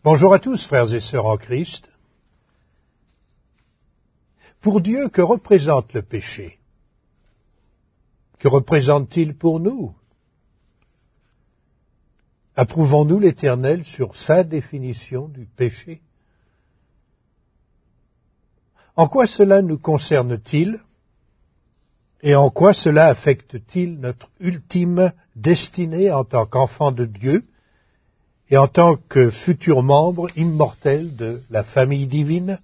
Bonjour à tous, frères et sœurs en Christ. Pour Dieu, que représente le péché? Que représente-t-il pour nous? Approuvons-nous l'Éternel sur sa définition du péché? En quoi cela nous concerne-t-il? Et en quoi cela affecte-t-il notre ultime destinée en tant qu'enfant de Dieu et en tant que futur membre immortel de la famille divine?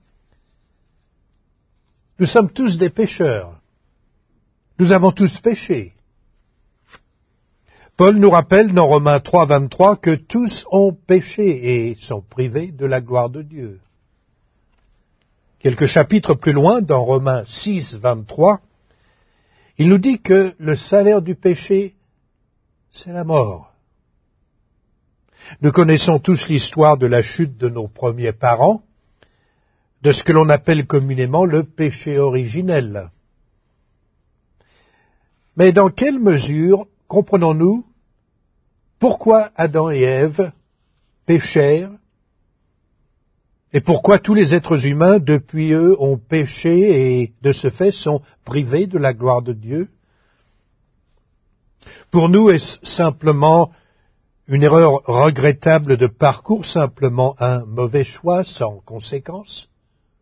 Nous sommes tous des pécheurs. Nous avons tous péché. Paul nous rappelle dans Romains 3, 23 que tous ont péché et sont privés de la gloire de Dieu. Quelques chapitres plus loin, dans Romains 6, 23, il nous dit que le salaire du péché, c'est la mort. Nous connaissons tous l'histoire de la chute de nos premiers parents, de ce que l'on appelle communément le péché originel. Mais dans quelle mesure comprenons-nous pourquoi Adam et Ève péchèrent et pourquoi tous les êtres humains depuis eux ont péché et de ce fait sont privés de la gloire de Dieu? Pour nous, est-ce simplement une erreur regrettable de parcours, simplement un mauvais choix sans conséquence?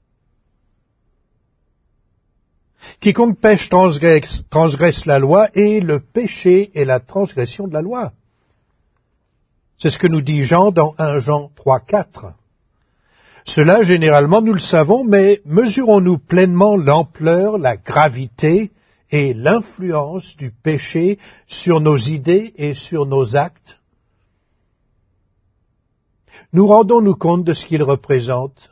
Quiconque pêche transgresse la loi, et le péché est la transgression de la loi. C'est ce que nous dit Jean dans 1 Jean 3, 4. Cela, généralement, nous le savons, mais mesurons-nous pleinement l'ampleur, la gravité et l'influence du péché sur nos idées et sur nos actes? Nous rendons-nous compte de ce qu'il représente?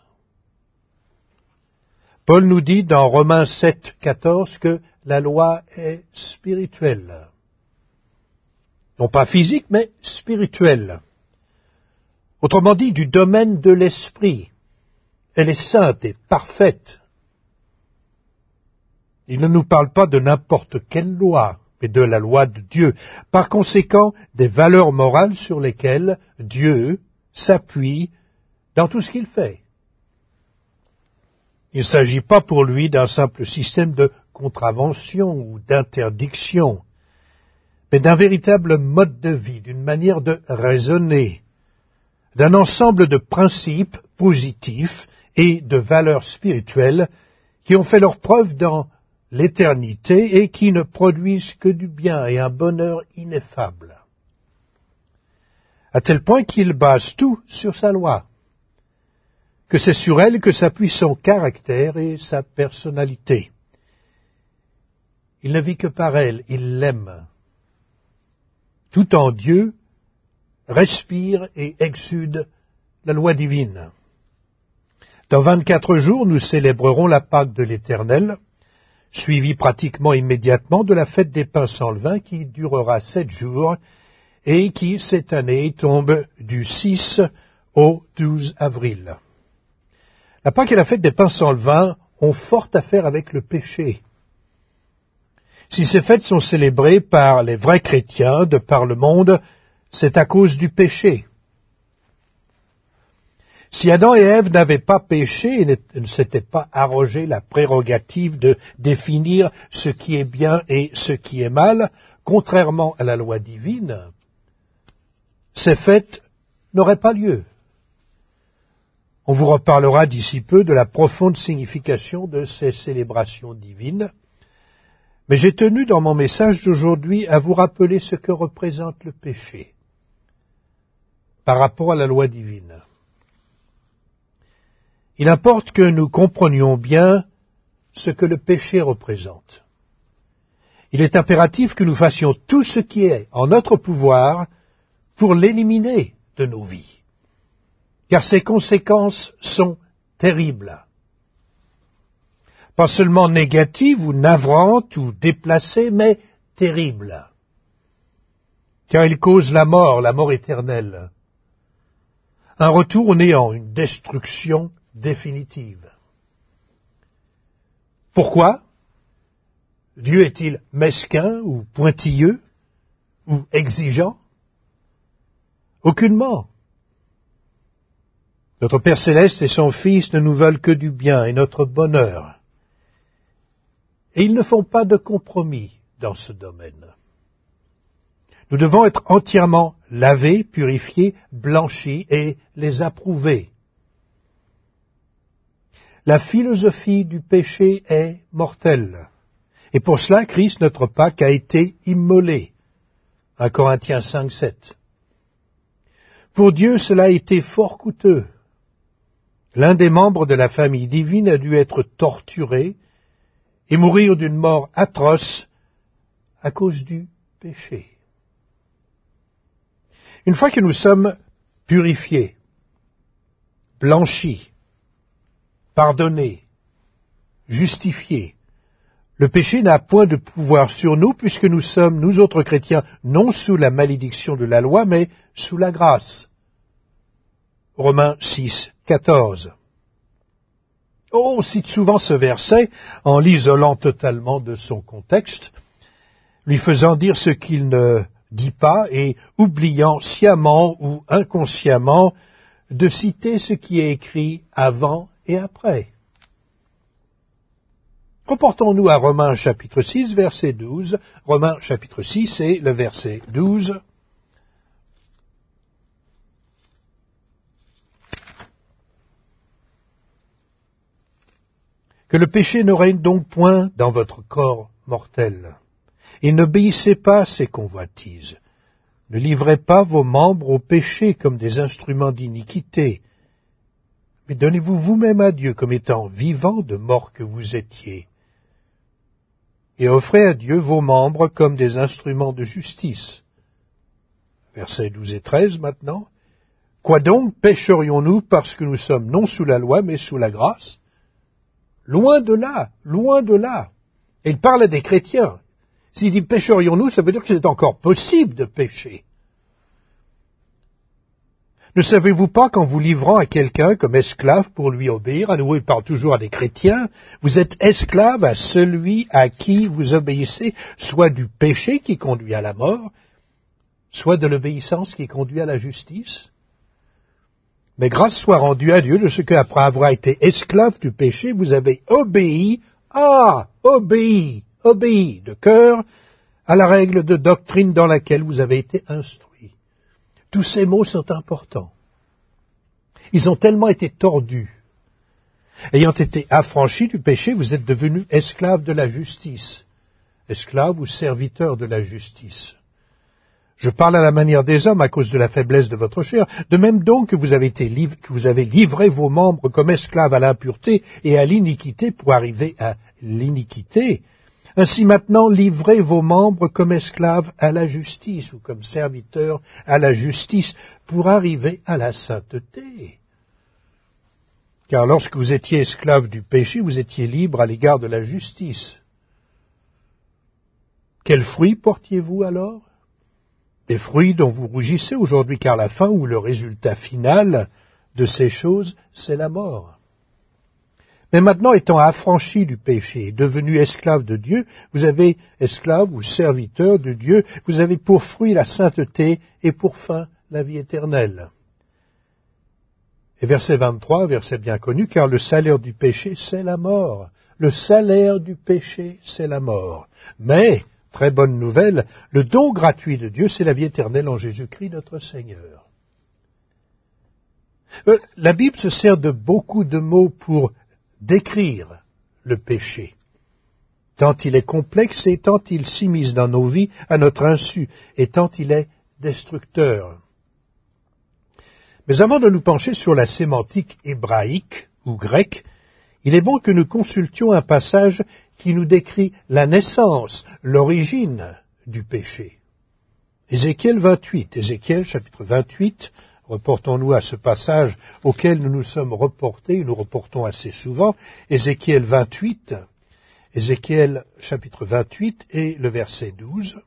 Paul nous dit dans Romains 7, 14 que la loi est spirituelle. Non pas physique, mais spirituelle. Autrement dit, du domaine de l'esprit. Elle est sainte et parfaite. Il ne nous parle pas de n'importe quelle loi, mais de la loi de Dieu. Par conséquent, des valeurs morales sur lesquelles Dieu s'appuie dans tout ce qu'il fait. Il ne s'agit pas pour lui d'un simple système de contravention ou d'interdiction, mais d'un véritable mode de vie, d'une manière de raisonner, d'un ensemble de principes positifs et de valeurs spirituelles qui ont fait leur preuve dans l'éternité et qui ne produisent que du bien et un bonheur ineffable. À tel point qu'il base tout sur sa loi, que c'est sur elle que s'appuie son caractère et sa personnalité. Il ne vit que par elle, il l'aime. Tout en Dieu, respire et exude la loi divine. Dans 24 jours, nous célébrerons la Pâque de l'Éternel, suivie pratiquement immédiatement de la fête des pains sans levain qui durera 7 jours et qui, cette année, tombe du 6 au 12 avril. La Pâque et la fête des pains sans levain ont fort à faire avec le péché. Si ces fêtes sont célébrées par les vrais chrétiens de par le monde, c'est à cause du péché. Si Adam et Ève n'avaient pas péché et ne s'étaient pas arrogé la prérogative de définir ce qui est bien et ce qui est mal, contrairement à la loi divine, ces fêtes n'auraient pas lieu. On vous reparlera d'ici peu de la profonde signification de ces célébrations divines, mais j'ai tenu dans mon message d'aujourd'hui à vous rappeler ce que représente le péché par rapport à la loi divine. Il importe que nous comprenions bien ce que le péché représente. Il est impératif que nous fassions tout ce qui est en notre pouvoir pour l'éliminer de nos vies, car ses conséquences sont terribles. Pas seulement négatives ou navrantes ou déplacées, mais terribles, car il cause la mort éternelle, un retour au néant, une destruction définitive. Pourquoi? Dieu est-il mesquin ou pointilleux ou exigeant? Aucunement. Notre Père Céleste et son Fils ne nous veulent que du bien et notre bonheur. Et ils ne font pas de compromis dans ce domaine. Nous devons être entièrement lavés, purifiés, blanchis et les approuver. La philosophie du péché est mortelle. Et pour cela, Christ, notre Pâque, a été immolé. 1 Corinthiens 5, 7. Pour Dieu, cela a été fort coûteux. L'un des membres de la famille divine a dû être torturé et mourir d'une mort atroce à cause du péché. Une fois que nous sommes purifiés, blanchis, pardonnés, justifiés, le péché n'a point de pouvoir sur nous puisque nous sommes, nous autres chrétiens, non sous la malédiction de la loi, mais sous la grâce. Romains 6, 14. On cite souvent ce verset en l'isolant totalement de son contexte, lui faisant dire ce qu'il ne dit pas et oubliant sciemment ou inconsciemment de citer ce qui est écrit avant et après. Reportons-nous à Romains chapitre 6, verset 12. Romains chapitre 6 et le verset 12. Que le péché ne règne donc point dans votre corps mortel. Et n'obéissez pas à ses convoitises. Ne livrez pas vos membres au péché comme des instruments d'iniquité, mais donnez-vous vous-même à Dieu comme étant vivants de mort que vous étiez. Et offrez à Dieu vos membres comme des instruments de justice. Versets 12 et 13 maintenant. Quoi donc pécherions-nous parce que nous sommes non sous la loi mais sous la grâce? Loin de là, loin de là. Et il parle à des chrétiens. S'il dit pécherions-nous, ça veut dire que c'est encore possible de pécher. Ne savez-vous pas qu'en vous livrant à quelqu'un comme esclave pour lui obéir, à nouveau il parle toujours à des chrétiens, vous êtes esclave à celui à qui vous obéissez, soit du péché qui conduit à la mort, soit de l'obéissance qui conduit à la justice? Mais grâce soit rendue à Dieu de ce qu'après avoir été esclave du péché, vous avez obéi de cœur à la règle de doctrine dans laquelle vous avez été instruit. Tous ces mots sont importants. Ils ont tellement été tordus. Ayant été affranchis du péché, vous êtes devenus esclaves de la justice. Esclaves ou serviteurs de la justice. Je parle à la manière des hommes à cause de la faiblesse de votre chair. De même donc que vous avez livré vos membres comme esclaves à l'impureté et à l'iniquité pour arriver à l'iniquité. Ainsi maintenant, livrez vos membres comme esclaves à la justice ou comme serviteurs à la justice pour arriver à la sainteté. Car lorsque vous étiez esclaves du péché, vous étiez libres à l'égard de la justice. Quels fruits portiez-vous alors? Des fruits dont vous rougissez aujourd'hui, car la fin ou le résultat final de ces choses, c'est la mort. Mais maintenant, étant affranchis du péché et devenus esclaves de Dieu, vous avez, esclaves ou serviteurs de Dieu, vous avez pour fruit la sainteté et pour fin la vie éternelle. Et verset 23, verset bien connu, car le salaire du péché, c'est la mort. Le salaire du péché, c'est la mort. Mais, très bonne nouvelle, le don gratuit de Dieu, c'est la vie éternelle en Jésus-Christ notre Seigneur. La Bible se sert de beaucoup de mots pour décrire le péché, tant il est complexe et tant il s'immisce dans nos vies à notre insu, et tant il est destructeur. Mais avant de nous pencher sur la sémantique hébraïque ou grecque, il est bon que nous consultions un passage qui nous décrit la naissance, l'origine du péché. Ézéchiel 28, Ézéchiel chapitre 28, reportons-nous à ce passage auquel nous nous sommes reportés, nous reportons assez souvent, Ézéchiel 28, Ézéchiel chapitre 28 et le verset 12.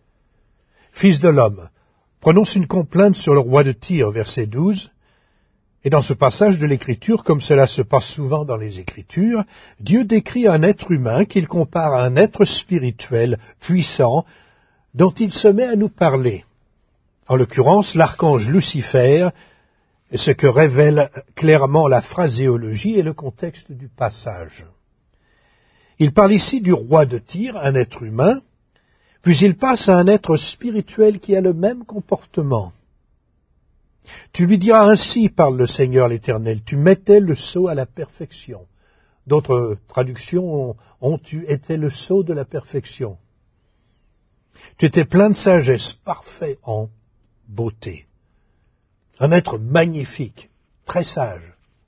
Fils de l'homme, prononce une complainte sur le roi de Tyr, verset 12. Et dans ce passage de l'Écriture, comme cela se passe souvent dans les Écritures, Dieu décrit un être humain qu'il compare à un être spirituel puissant dont il se met à nous parler. En l'occurrence, l'archange Lucifer, ce que révèle clairement la phraséologie et le contexte du passage. Il parle ici du roi de Tyr, un être humain, puis il passe à un être spirituel qui a le même comportement. Tu lui diras ainsi, parle le Seigneur l'Éternel, tu mettais le sceau à la perfection. D'autres traductions ont tu étais le sceau de la perfection. Tu étais plein de sagesse, parfait en beauté. Un être magnifique, très sage.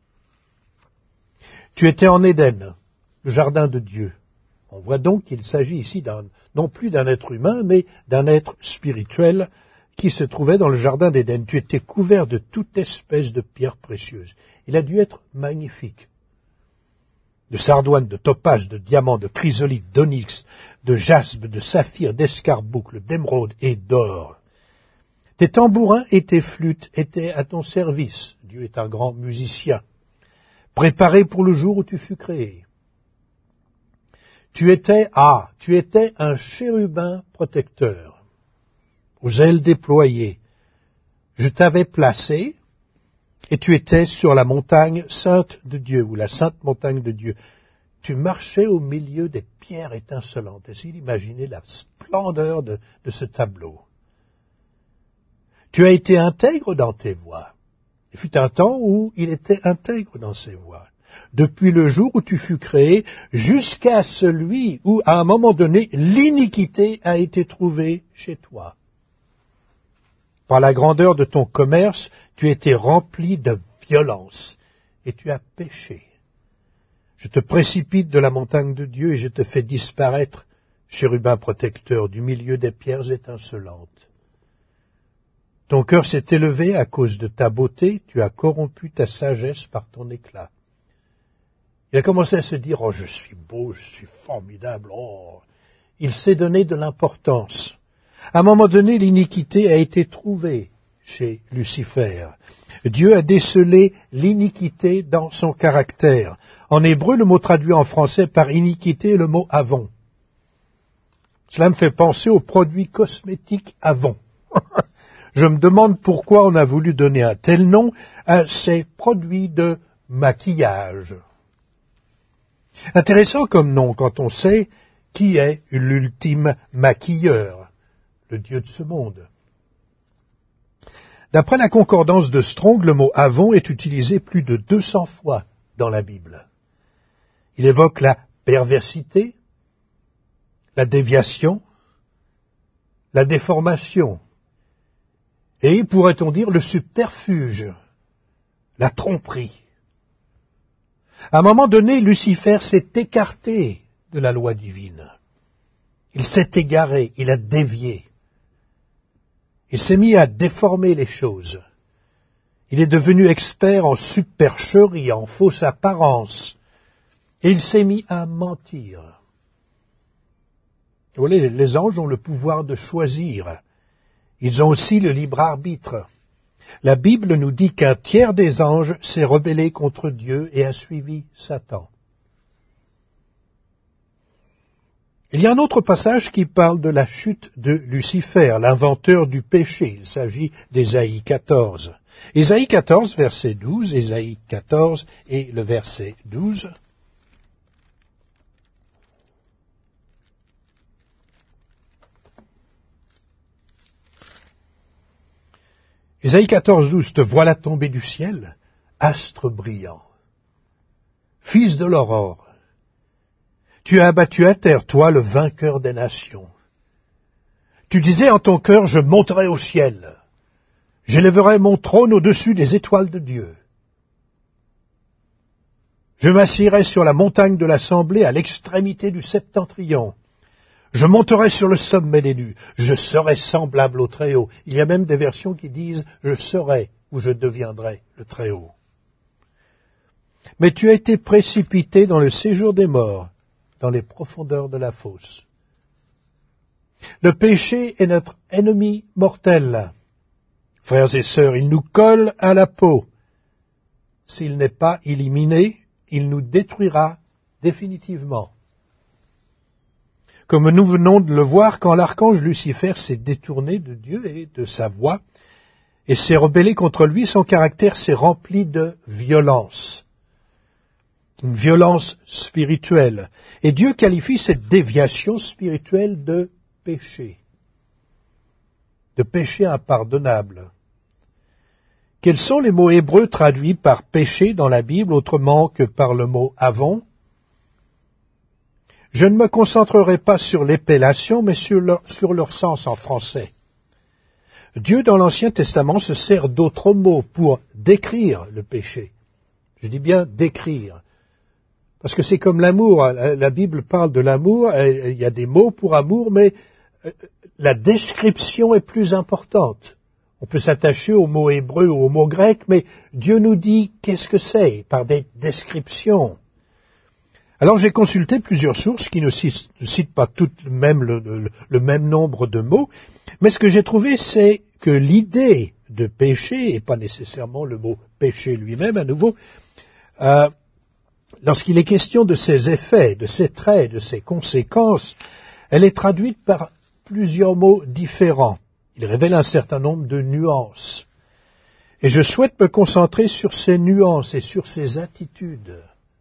Tu étais en Éden, le jardin de Dieu. On voit donc qu'il s'agit ici non plus d'un être humain, mais d'un être spirituel qui se trouvait dans le jardin d'Éden. Tu étais couvert de toute espèce de pierres précieuses. Il a dû être magnifique. De sardoine, de topaze, de diamant, de chrysolite, d'onyx, de jaspe, de saphir, d'escarboucle, d'émeraude et d'or. Tes tambourins et tes flûtes étaient à ton service. Dieu est un grand musicien, préparé pour le jour où tu fus créé. Tu étais un chérubin protecteur, aux ailes déployées. Je t'avais placé, et tu étais sur la montagne sainte de Dieu, ou la sainte montagne de Dieu. Tu marchais au milieu des pierres étincelantes. Essayez d'imaginer la splendeur de ce tableau. Tu as été intègre dans tes voies. Il fut un temps où il était intègre dans ses voies. Depuis le jour où tu fus créé, jusqu'à celui où, à un moment donné, l'iniquité a été trouvée chez toi. Par la grandeur de ton commerce, tu étais rempli de violence, et tu as péché. Je te précipite de la montagne de Dieu, et je te fais disparaître, chérubin protecteur, du milieu des pierres étincelantes. Ton cœur s'est élevé à cause de ta beauté, tu as corrompu ta sagesse par ton éclat. Il a commencé à se dire, oh, je suis beau, je suis formidable, oh. Il s'est donné de l'importance. À un moment donné, l'iniquité a été trouvée chez Lucifer. Dieu a décelé l'iniquité dans son caractère. En hébreu, le mot traduit en français par iniquité est le mot Avon. Cela me fait penser aux produits cosmétiques Avon. Je me demande pourquoi on a voulu donner un tel nom à ces produits de maquillage. Intéressant comme nom quand on sait qui est l'ultime maquilleur, le Dieu de ce monde. D'après la concordance de Strong, le mot Avon est utilisé plus de 200 fois dans la Bible. Il évoque la perversité, la déviation, la déformation, et, pourrait-on dire, le subterfuge, la tromperie. À un moment donné, Lucifer s'est écarté de la loi divine. Il s'est égaré, il a dévié. Il s'est mis à déformer les choses. Il est devenu expert en supercherie, en fausse apparence. Et il s'est mis à mentir. Vous voyez, les anges ont le pouvoir de choisir. Ils ont aussi le libre arbitre. La Bible nous dit qu'un tiers des anges s'est rebellé contre Dieu et a suivi Satan. Il y a un autre passage qui parle de la chute de Lucifer, l'inventeur du péché. Il s'agit d'Ésaïe 14. Ésaïe 14, verset 12, Ésaïe 14 et le verset 12. Ésaïe 14, 12, te voilà tombé du ciel, astre brillant, fils de l'aurore. Tu as abattu à terre, toi, le vainqueur des nations. Tu disais en ton cœur, je monterai au ciel, j'élèverai mon trône au-dessus des étoiles de Dieu. Je m'assiérai sur la montagne de l'assemblée à l'extrémité du septentrion. Je monterai sur le sommet des nues, je serai semblable au Très-Haut. Il y a même des versions qui disent « je serai ou je deviendrai le Très-Haut ». Mais tu as été précipité dans le séjour des morts, dans les profondeurs de la fosse. Le péché est notre ennemi mortel. Frères et sœurs, il nous colle à la peau. s'il n'est pas éliminé, il nous détruira définitivement. Comme nous venons de le voir, quand l'archange Lucifer s'est détourné de Dieu et de sa voix, et s'est rebellé contre lui, son caractère s'est rempli de violence. Une violence spirituelle. Et Dieu qualifie cette déviation spirituelle de péché impardonnable. Quels sont les mots hébreux traduits par péché dans la Bible autrement que par le mot avon? Je ne me concentrerai pas sur l'épellation, mais sur leur sens en français. Dieu, dans l'Ancien Testament, se sert d'autres mots pour décrire le péché. Je dis bien décrire. Parce que c'est comme l'amour. La Bible parle de l'amour, il y a des mots pour amour, mais la description est plus importante. On peut s'attacher aux mots hébreux ou aux mots grecs, mais Dieu nous dit qu'est-ce que c'est par des descriptions. Alors j'ai consulté plusieurs sources qui ne citent pas toutes le même nombre de mots, mais ce que j'ai trouvé, c'est que l'idée de péché, et pas nécessairement le mot péché lui-même à nouveau, lorsqu'il est question de ses effets, de ses traits, de ses conséquences, elle est traduite par plusieurs mots différents. Il révèle un certain nombre de nuances. Et je souhaite me concentrer sur ces nuances et sur ces attitudes.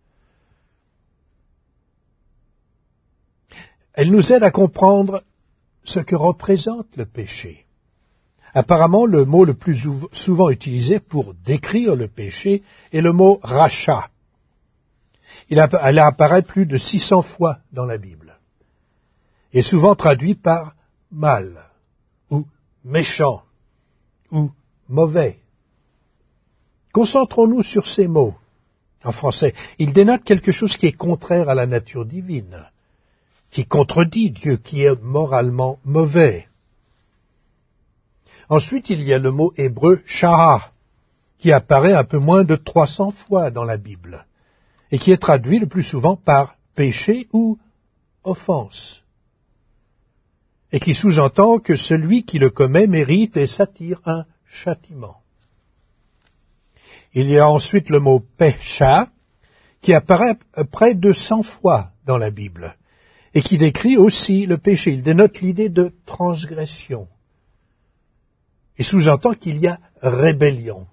Elle nous aide à comprendre ce que représente le péché. Apparemment, le mot le plus souvent utilisé pour décrire le péché est le mot rachat. Elle apparaît plus de 600 fois dans la Bible, et souvent traduit par mal, ou méchant, ou mauvais. Concentrons-nous sur ces mots. En français, ils dénotent quelque chose qui est contraire à la nature divine, qui contredit Dieu, qui est moralement mauvais. Ensuite, il y a le mot hébreu shaha, qui apparaît un peu moins de 300 fois dans la Bible, et qui est traduit le plus souvent par péché ou offense, et qui sous-entend que celui qui le commet mérite et s'attire un châtiment. Il y a ensuite le mot pécha, qui apparaît près de 100 fois dans la Bible, et qui décrit aussi le péché. Il dénote l'idée de transgression, et sous-entend qu'il y a rébellion.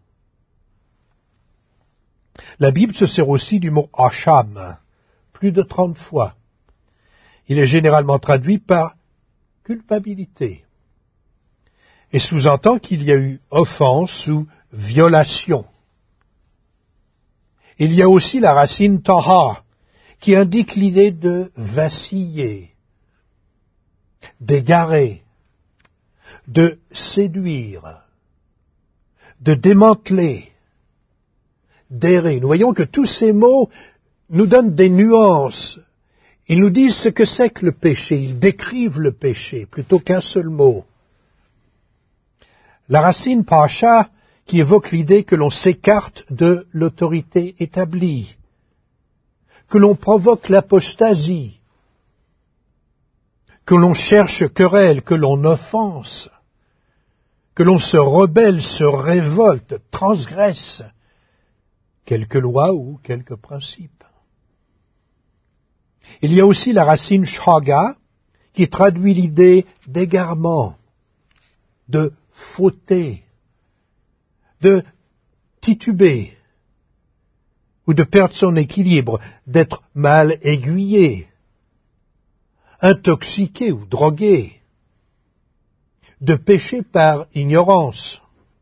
La Bible se sert aussi du mot hacham, plus de 30 fois. Il est généralement traduit par culpabilité, et sous-entend qu'il y a eu offense ou violation. Il y a aussi la racine taha, qui indique l'idée de vaciller, d'égarer, de séduire, de démanteler, d'errer. Nous voyons que tous ces mots nous donnent des nuances. Ils nous disent ce que c'est que le péché. Ils décrivent le péché plutôt qu'un seul mot. La racine pasha, qui évoque l'idée que l'on s'écarte de l'autorité établie, que l'on provoque l'apostasie, que l'on cherche querelle, que l'on offense, que l'on se rebelle, se révolte, transgresse quelques lois ou quelques principes. Il y a aussi la racine shaga, qui traduit l'idée d'égarement, de fauter, de tituber, ou de perdre son équilibre, d'être mal aiguillé, intoxiqué ou drogué, de pécher par ignorance.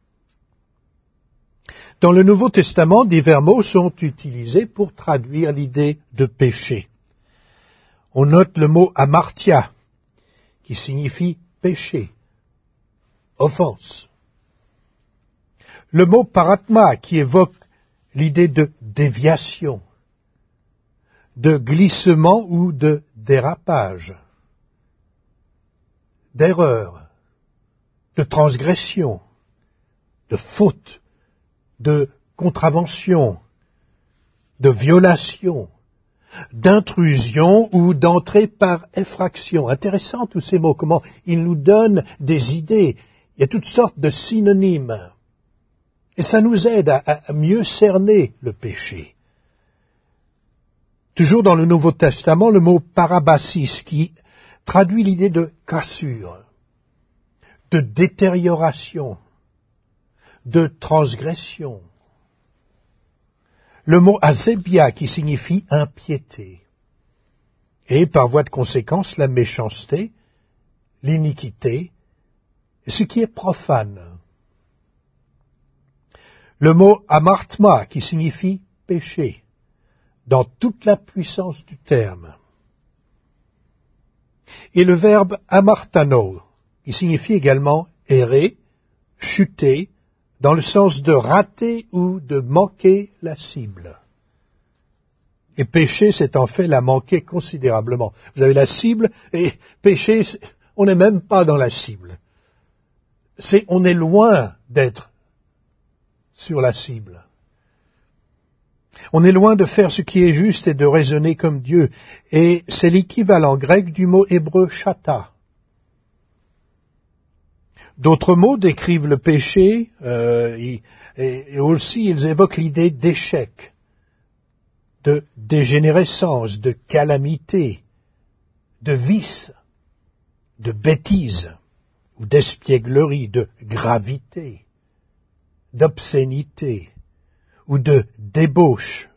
Dans le Nouveau Testament, divers mots sont utilisés pour traduire l'idée de péché. On note le mot amartia, qui signifie péché, offense. Le mot paratma, qui évoque l'idée de déviation, de glissement ou de dérapage, d'erreur, de transgression, de faute, de contravention, de violation, d'intrusion ou d'entrée par effraction. Intéressant tous ces mots, comment ils nous donnent des idées. Il y a toutes sortes de synonymes. Et ça nous aide à mieux cerner le péché. Toujours dans le Nouveau Testament, le mot parabasis qui traduit l'idée de cassure, de détérioration, de transgression. Le mot azébia qui signifie impiété. Et par voie de conséquence, la méchanceté, l'iniquité, ce qui est profane. Le mot amartma qui signifie péché, dans toute la puissance du terme. Et le verbe amartano, qui signifie également errer, chuter, dans le sens de rater ou de manquer la cible. Et pécher, c'est en fait la manquer considérablement. Vous avez la cible, et pécher, on n'est même pas dans la cible. On est loin d'être sur la cible. On est loin de faire ce qui est juste et de raisonner comme Dieu. Et c'est l'équivalent grec du mot hébreu chata. D'autres mots décrivent le péché, et aussi ils évoquent l'idée d'échec, de dégénérescence, de calamité, de vice, de bêtise, ou d'espièglerie, de gravité, d'obscénité, ou de débauche,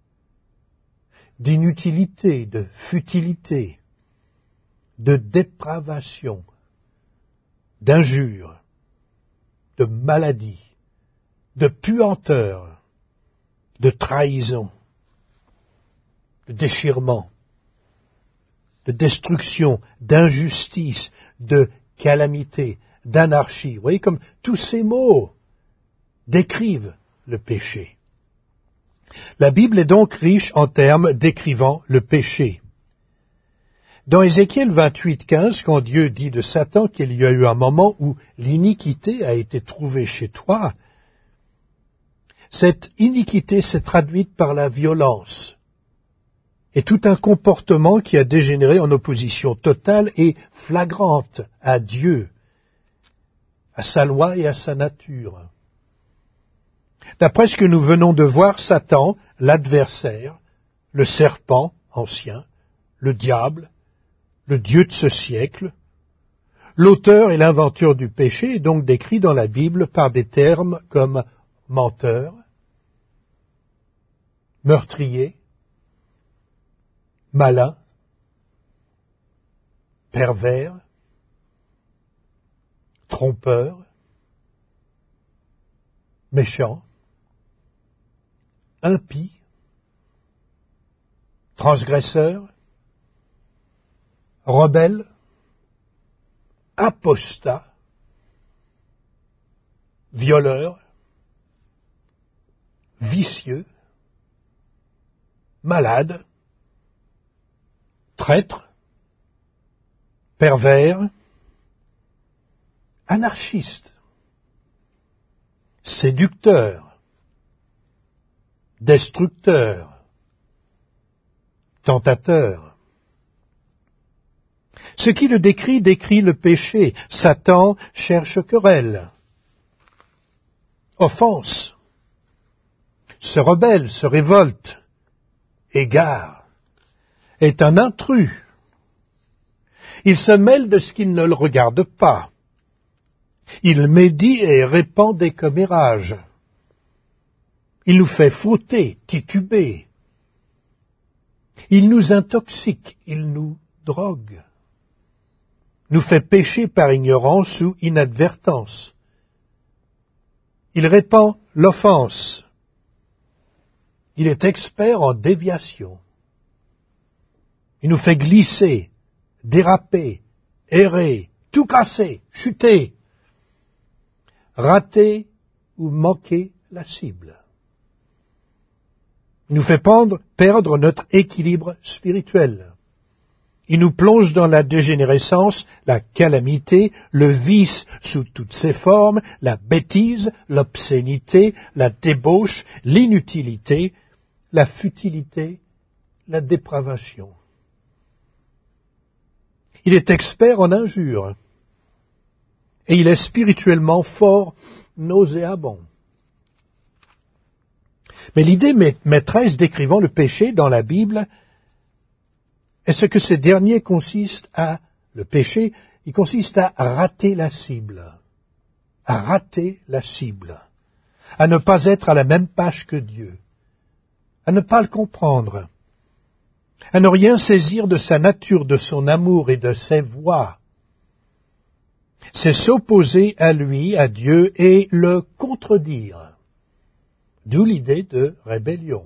d'inutilité, de futilité, de dépravation, d'injure, de maladie, de puanteur, de trahison, de déchirement, de destruction, d'injustice, de calamité, d'anarchie. Vous voyez comme tous ces mots décrivent le péché. La Bible est donc riche en termes décrivant le péché. Dans Ézéchiel 28:15, quand Dieu dit de Satan qu'il y a eu un moment où l'iniquité a été trouvée chez toi, cette iniquité s'est traduite par la violence et tout un comportement qui a dégénéré en opposition totale et flagrante à Dieu, à sa loi et à sa nature. D'après ce que nous venons de voir, Satan, l'adversaire, le serpent ancien, le diable, le Dieu de ce siècle, l'auteur et l'inventeur du péché est donc décrit dans la Bible par des termes comme menteur, meurtrier, malin, pervers, trompeur, méchant, impie, transgresseur, rebelle, apostat, violeur, vicieux, malade, traître, pervers, anarchiste, séducteur, destructeur, tentateur. Ce qui le décrit le péché. Satan cherche querelle, offense, se rebelle, se révolte, égare, est un intrus. Il se mêle de ce qui ne le regarde pas. Il médit et répand des commérages. Il nous fait fauter, tituber. Il nous intoxique, il nous drogue. Nous fait pécher par ignorance ou inadvertance. Il répand l'offense. Il est expert en déviation. Il nous fait glisser, déraper, errer, tout casser, chuter, rater ou manquer la cible. Il nous fait perdre notre équilibre spirituel. Il nous plonge dans la dégénérescence, la calamité, le vice sous toutes ses formes, la bêtise, l'obscénité, la débauche, l'inutilité, la futilité, la dépravation. Il est expert en injures et il est spirituellement fort nauséabond. Mais l'idée maîtresse décrivant le péché dans la Bible est ce que ce dernier consiste à, le péché, il consiste à rater la cible. À rater la cible. À ne pas être à la même page que Dieu. À ne pas le comprendre. À ne rien saisir de sa nature, de son amour et de ses voies. C'est s'opposer à lui, à Dieu, et le contredire. D'où l'idée de rébellion.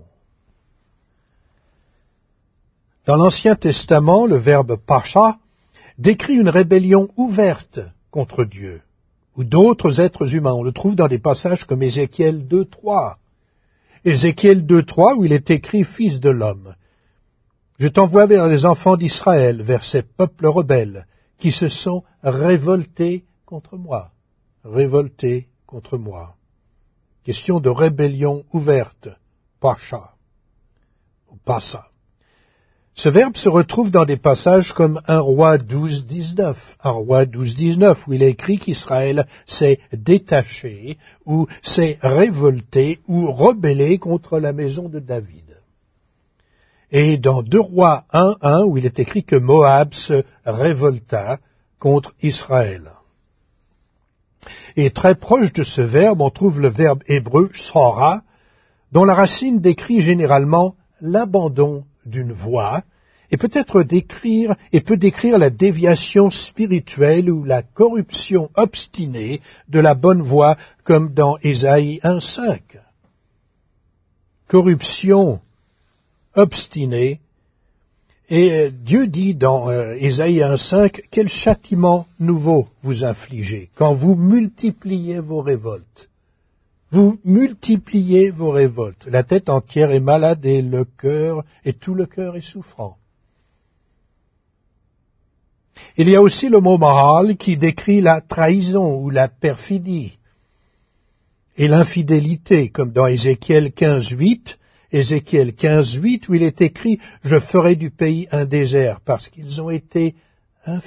Dans l'Ancien Testament, le verbe pasha décrit une rébellion ouverte contre Dieu ou d'autres êtres humains. On le trouve dans des passages comme Ézéchiel 2.3. Ézéchiel 2.3 où il est écrit « Fils de l'homme, je t'envoie vers les enfants d'Israël, vers ces peuples rebelles qui se sont révoltés contre moi. » Révoltés contre moi. Question de rébellion ouverte, pasha, ou passa. Ce verbe se retrouve dans des passages comme 1 Roi 12.19, 1 Roi 12.19, où il est écrit qu'Israël s'est détaché, ou s'est révolté, ou rebellé contre la maison de David. Et dans 2 Rois 1.1, où il est écrit que Moab se révolta contre Israël. Et très proche de ce verbe, on trouve le verbe hébreu sora, dont la racine décrit généralement l'abandon d'une voie, et peut décrire la déviation spirituelle ou la corruption obstinée de la bonne voie, comme dans Ésaïe 1.5. Corruption obstinée. Et Dieu dit dans Ésaïe 1.5, « Quel châtiment nouveau vous infligez quand vous multipliez vos révoltes. » Vous multipliez vos révoltes. La tête entière est malade et tout le cœur est souffrant. Il y a aussi le mot mahal qui décrit la trahison ou la perfidie et l'infidélité, comme dans Ézéchiel 15.8, où il est écrit « Je ferai du pays un désert parce qu'ils ont été infidèles »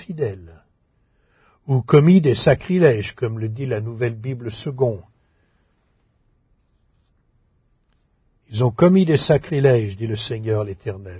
ou commis des sacrilèges, comme le dit la Nouvelle Bible seconde. Ils ont commis des sacrilèges, dit le Seigneur l'Éternel.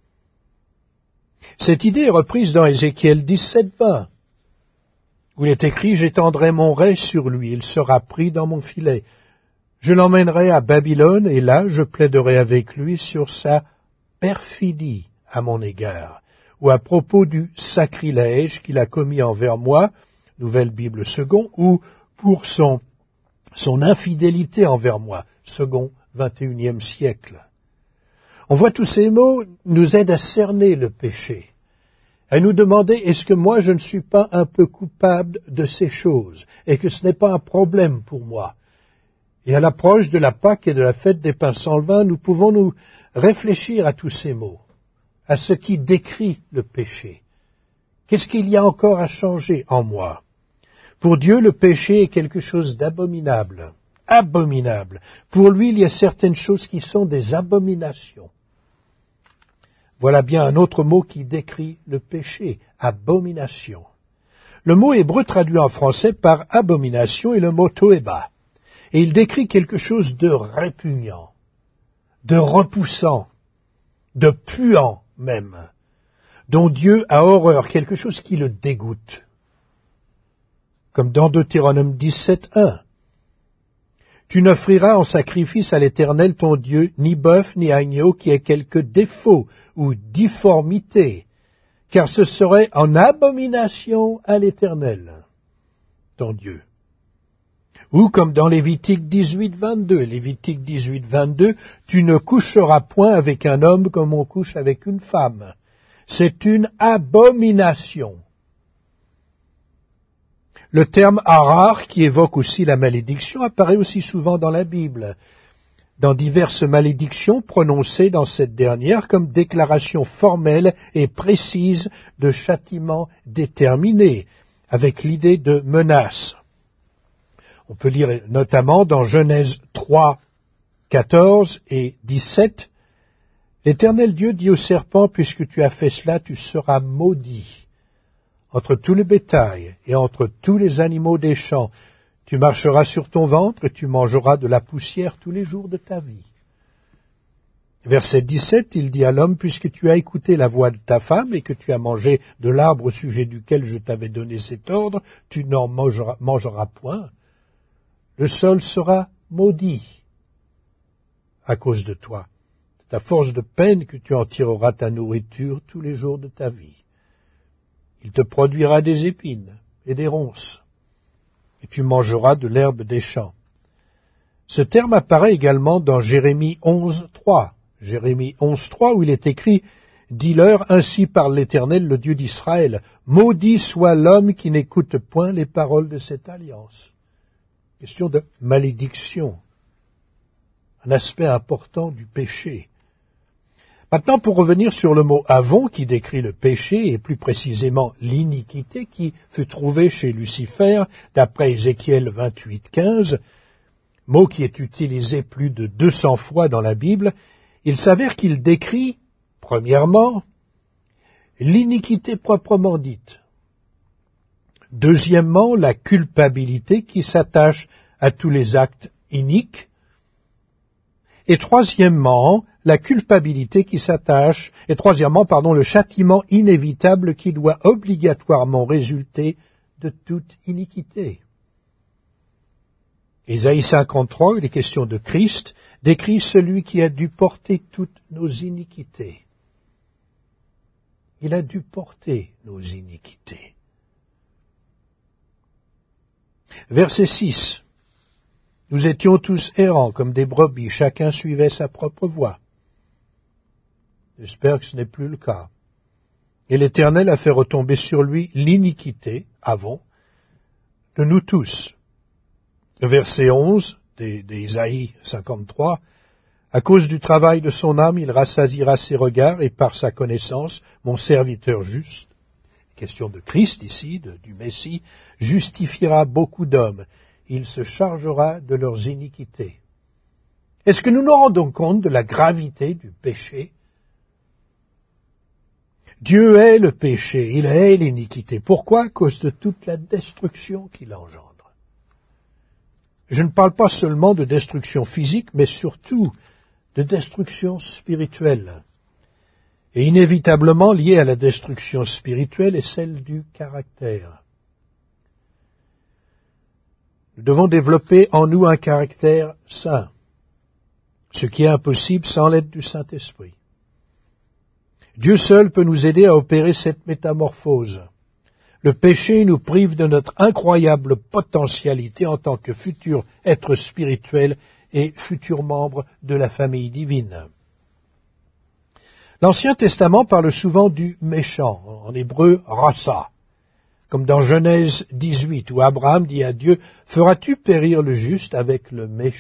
Cette idée est reprise dans Ézéchiel 17.20, où il est écrit « J'étendrai mon rai sur lui, il sera pris dans mon filet. Je l'emmènerai à Babylone, et là je plaiderai avec lui sur sa perfidie à mon égard, ou à propos du sacrilège qu'il a commis envers moi, Nouvelle Bible seconde, ou pour son infidélité envers moi, second 21e siècle. » On voit tous ces mots nous aident à cerner le péché, à nous demander est-ce que moi je ne suis pas un peu coupable de ces choses, et que ce n'est pas un problème pour moi. Et à l'approche de la Pâque et de la fête des pains sans levain, nous pouvons nous réfléchir à tous ces mots, à ce qui décrit le péché. Qu'est-ce qu'il y a encore à changer en moi? Pour Dieu, le péché est quelque chose d'abominable. Abominable. Pour lui, il y a certaines choses qui sont des abominations. Voilà bien un autre mot qui décrit le péché, abomination. Le mot hébreu traduit en français par abomination est le mot toéba. Et il décrit quelque chose de répugnant, de repoussant, de puant même, dont Dieu a horreur, quelque chose qui le dégoûte. Comme dans Deutéronome 17.1. Tu n'offriras en sacrifice à l'Éternel ton Dieu ni bœuf ni agneau qui ait quelque défaut ou difformité, car ce serait en abomination à l'Éternel, ton Dieu. Ou comme dans Lévitique 18.22, tu ne coucheras point avec un homme comme on couche avec une femme. C'est une abomination. Le terme harar, qui évoque aussi la malédiction, apparaît aussi souvent dans la Bible, dans diverses malédictions prononcées dans cette dernière comme déclaration formelle et précise de châtiment déterminé, avec l'idée de menace. On peut lire notamment dans Genèse 3, 14 et 17, « L'Éternel Dieu dit au serpent, puisque tu as fait cela, tu seras maudit. Entre tout le bétail et entre tous les animaux des champs, tu marcheras sur ton ventre et tu mangeras de la poussière tous les jours de ta vie. Verset 17, il dit à l'homme, puisque tu as écouté la voix de ta femme et que tu as mangé de l'arbre au sujet duquel je t'avais donné cet ordre, tu n'en mangeras point. Le sol sera maudit à cause de toi. C'est à force de peine que tu en tireras ta nourriture tous les jours de ta vie. Il te produira des épines et des ronces, et tu mangeras de l'herbe des champs. Ce terme apparaît également dans Jérémie 11.3. Jérémie 11.3, où il est écrit « Dis-leur, ainsi parle l'Éternel, le Dieu d'Israël, maudit soit l'homme qui n'écoute point les paroles de cette alliance. » Question de malédiction, un aspect important du péché. Maintenant, pour revenir sur le mot « avon » qui décrit le péché, et plus précisément l'iniquité qui fut trouvée chez Lucifer, d'après Ézéchiel 28.15, mot qui est utilisé plus de 200 fois dans la Bible, il s'avère qu'il décrit, premièrement, l'iniquité proprement dite. Deuxièmement, la culpabilité qui s'attache à tous les actes iniques. Et troisièmement, le châtiment inévitable qui doit obligatoirement résulter de toute iniquité. Ésaïe 53, où il est question de Christ, décrit celui qui a dû porter toutes nos iniquités. Il a dû porter nos iniquités. Verset 6. Nous étions tous errants comme des brebis, chacun suivait sa propre voie. J'espère que ce n'est plus le cas. Et l'Éternel a fait retomber sur lui l'iniquité, avon, de nous tous. Verset 11 d'Ésaïe 53, à cause du travail de son âme, il rassasiera ses regards, et par sa connaissance, mon serviteur juste, question de Christ ici, du Messie, justifiera beaucoup d'hommes. Il se chargera de leurs iniquités. Est-ce que nous nous rendons compte de la gravité du péché? Dieu hait le péché, il hait l'iniquité. Pourquoi? À cause de toute la destruction qu'il engendre. Je ne parle pas seulement de destruction physique, mais surtout de destruction spirituelle. Et inévitablement liée à la destruction spirituelle est celle du caractère. Nous devons développer en nous un caractère saint, ce qui est impossible sans l'aide du Saint-Esprit. Dieu seul peut nous aider à opérer cette métamorphose. Le péché nous prive de notre incroyable potentialité en tant que futur être spirituel et futur membre de la famille divine. L'Ancien Testament parle souvent du méchant, en hébreu rassa, comme dans Genèse 18, où Abraham dit à Dieu, « Feras-tu périr le juste avec le méchant ?»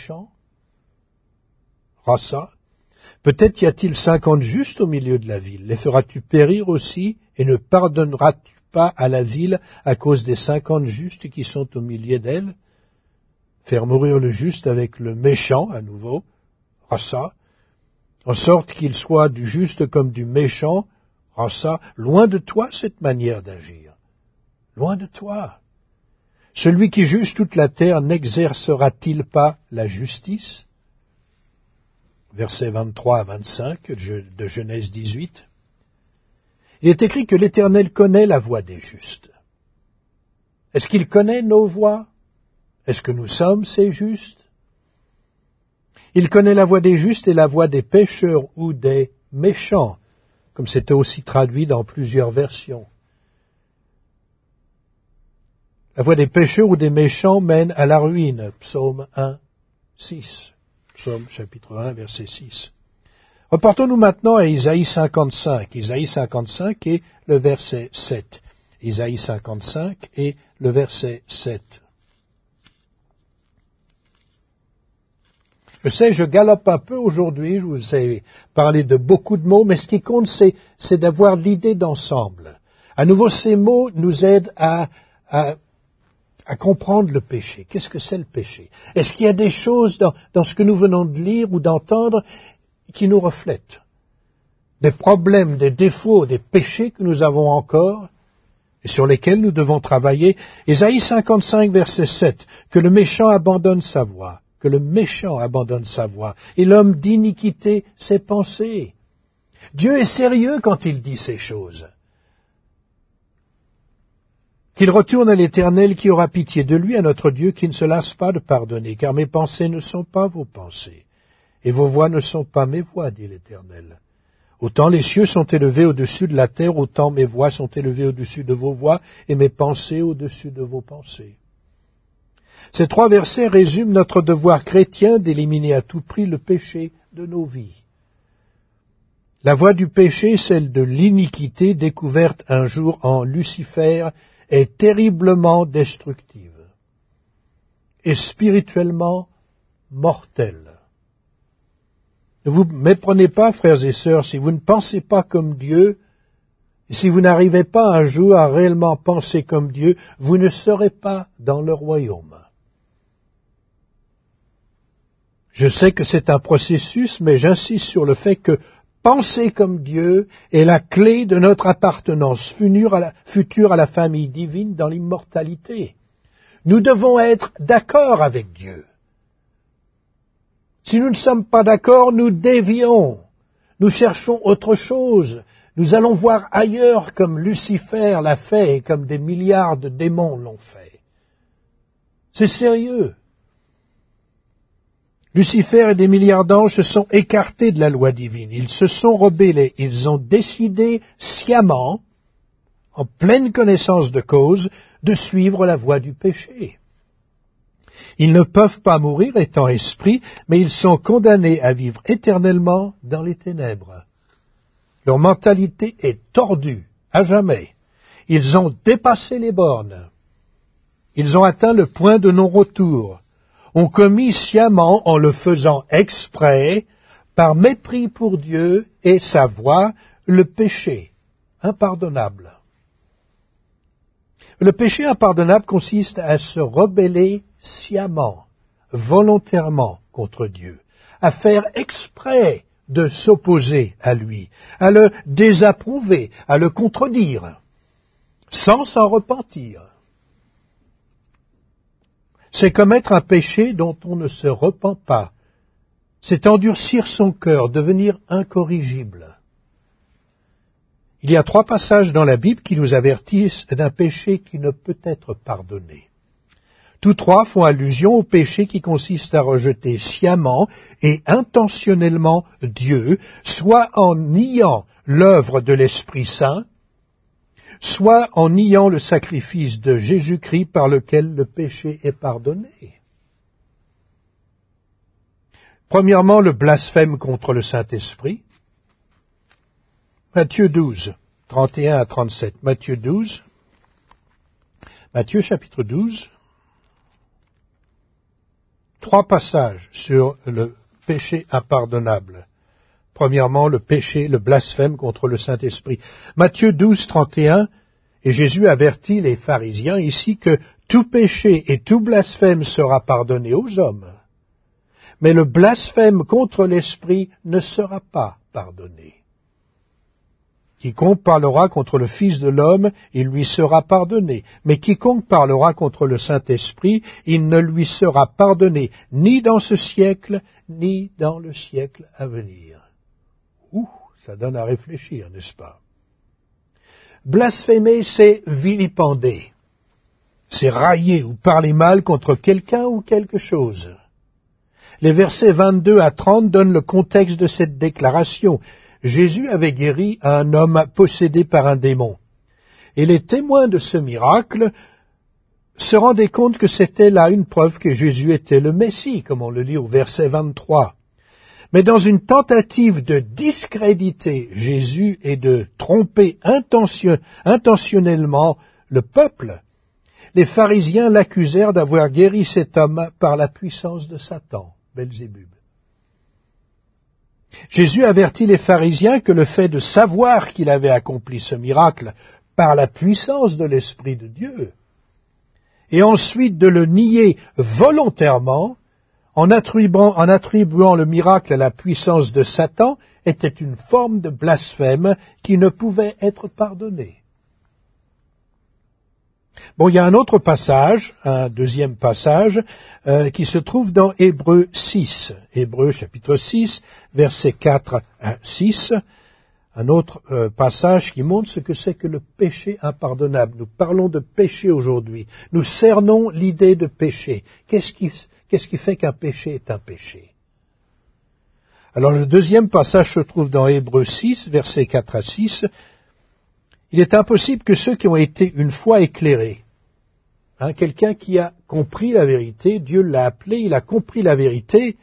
Rassa. Peut-être y a-t-il 50 justes au milieu de la ville. Les feras-tu périr aussi, et ne pardonneras-tu pas à la ville à cause des 50 justes qui sont au milieu d'elle? Faire mourir le juste avec le méchant, à nouveau, rassa, en sorte qu'il soit du juste comme du méchant, rassa, loin de toi cette manière d'agir. Loin de toi. Celui qui juge toute la terre n'exercera-t-il pas la justice? Versets 23 à 25 de Genèse 18. Il est écrit que l'Éternel connaît la voie des justes. Est-ce qu'il connaît nos voies? Est-ce que nous sommes ces justes? Il connaît la voie des justes et la voie des pécheurs ou des méchants, comme c'était aussi traduit dans plusieurs versions. La voie des pécheurs ou des méchants mène à la ruine. Psaume 1, 6. Psaume chapitre 1, verset 6. Reportons-nous maintenant à Isaïe 55. Isaïe 55 et le verset 7. Isaïe 55 et le verset 7. Je sais, je galope un peu aujourd'hui, je vous ai parlé de beaucoup de mots, mais ce qui compte, c'est d'avoir l'idée d'ensemble. À nouveau, ces mots nous aident à comprendre le péché. Qu'est-ce que c'est le péché? Est-ce qu'il y a des choses dans ce que nous venons de lire ou d'entendre qui nous reflètent? Des problèmes, des défauts, des péchés que nous avons encore et sur lesquels nous devons travailler. Ésaïe 55, verset 7, que le méchant abandonne sa voie, que le méchant abandonne sa voie, et l'homme d'iniquité ses pensées. Dieu est sérieux quand il dit ces choses. Qu'il retourne à l'Éternel qui aura pitié de lui, à notre Dieu qui ne se lasse pas de pardonner, car mes pensées ne sont pas vos pensées, et vos voies ne sont pas mes voies, dit l'Éternel. Autant les cieux sont élevés au-dessus de la terre, autant mes voies sont élevées au-dessus de vos voies, et mes pensées au-dessus de vos pensées. Ces 3 versets résument notre devoir chrétien d'éliminer à tout prix le péché de nos vies. La voie du péché, celle de l'iniquité découverte un jour en Lucifer, est terriblement destructive et spirituellement mortelle. Ne vous méprenez pas, frères et sœurs, si vous ne pensez pas comme Dieu, et si vous n'arrivez pas un jour à réellement penser comme Dieu, vous ne serez pas dans le royaume. Je sais que c'est un processus, mais j'insiste sur le fait que penser comme Dieu est la clé de notre appartenance future à la famille divine dans l'immortalité. Nous devons être d'accord avec Dieu. Si nous ne sommes pas d'accord, nous dévions. Nous cherchons autre chose. Nous allons voir ailleurs comme Lucifer l'a fait et comme des milliards de démons l'ont fait. C'est sérieux. Lucifer et des milliards d'anges se sont écartés de la loi divine. Ils se sont rebellés. Ils ont décidé sciemment, en pleine connaissance de cause, de suivre la voie du péché. Ils ne peuvent pas mourir étant esprits, mais ils sont condamnés à vivre éternellement dans les ténèbres. Leur mentalité est tordue, à jamais. Ils ont dépassé les bornes. Ils ont atteint le point de non-retour. Ont commis sciemment, en le faisant exprès, par mépris pour Dieu et sa voie, le péché impardonnable. Le péché impardonnable consiste à se rebeller sciemment, volontairement contre Dieu, à faire exprès de s'opposer à lui, à le désapprouver, à le contredire, sans s'en repentir. C'est commettre un péché dont on ne se repent pas. C'est endurcir son cœur, devenir incorrigible. Il y a 3 passages dans la Bible qui nous avertissent d'un péché qui ne peut être pardonné. Tous 3 font allusion au péché qui consiste à rejeter sciemment et intentionnellement Dieu, soit en niant l'œuvre de l'Esprit Saint, soit en niant le sacrifice de Jésus-Christ par lequel le péché est pardonné. Premièrement, le blasphème contre le Saint-Esprit. Matthieu 12, 31 à 37. Matthieu chapitre 12. 3 passages sur le péché impardonnable. Premièrement, le péché, le blasphème contre le Saint-Esprit. Matthieu 12, 31, et Jésus avertit les pharisiens ici que tout péché et tout blasphème sera pardonné aux hommes, mais le blasphème contre l'Esprit ne sera pas pardonné. Quiconque parlera contre le Fils de l'homme, il lui sera pardonné, mais quiconque parlera contre le Saint-Esprit, il ne lui sera pardonné, ni dans ce siècle, ni dans le siècle à venir. Ça donne à réfléchir, n'est-ce pas? Blasphémer, c'est vilipender. C'est railler ou parler mal contre quelqu'un ou quelque chose. Les versets 22 à 30 donnent le contexte de cette déclaration. Jésus avait guéri un homme possédé par un démon. Et les témoins de ce miracle se rendaient compte que c'était là une preuve que Jésus était le Messie, comme on le lit au verset 23. Mais dans une tentative de discréditer Jésus et de tromper intentionnellement le peuple, les pharisiens l'accusèrent d'avoir guéri cet homme par la puissance de Satan, Belzébub. Jésus avertit les pharisiens que le fait de savoir qu'il avait accompli ce miracle par la puissance de l'Esprit de Dieu, et ensuite de le nier volontairement, en attribuant le miracle à la puissance de Satan, était une forme de blasphème qui ne pouvait être pardonnée. Bon, il y a un autre passage, un deuxième passage, qui se trouve dans Hébreux 6. Hébreux chapitre 6, versets 4 à 6. Un autre passage qui montre ce que c'est que le péché impardonnable. Nous parlons de péché aujourd'hui. Nous cernons l'idée de péché. Qu'est-ce qui fait qu'un péché est un péché? Alors le deuxième passage se trouve dans Hébreux 6, versets 4 à 6. Il est impossible que ceux qui ont été une fois éclairés, quelqu'un qui a compris la vérité, Dieu l'a appelé, il a compris la vérité,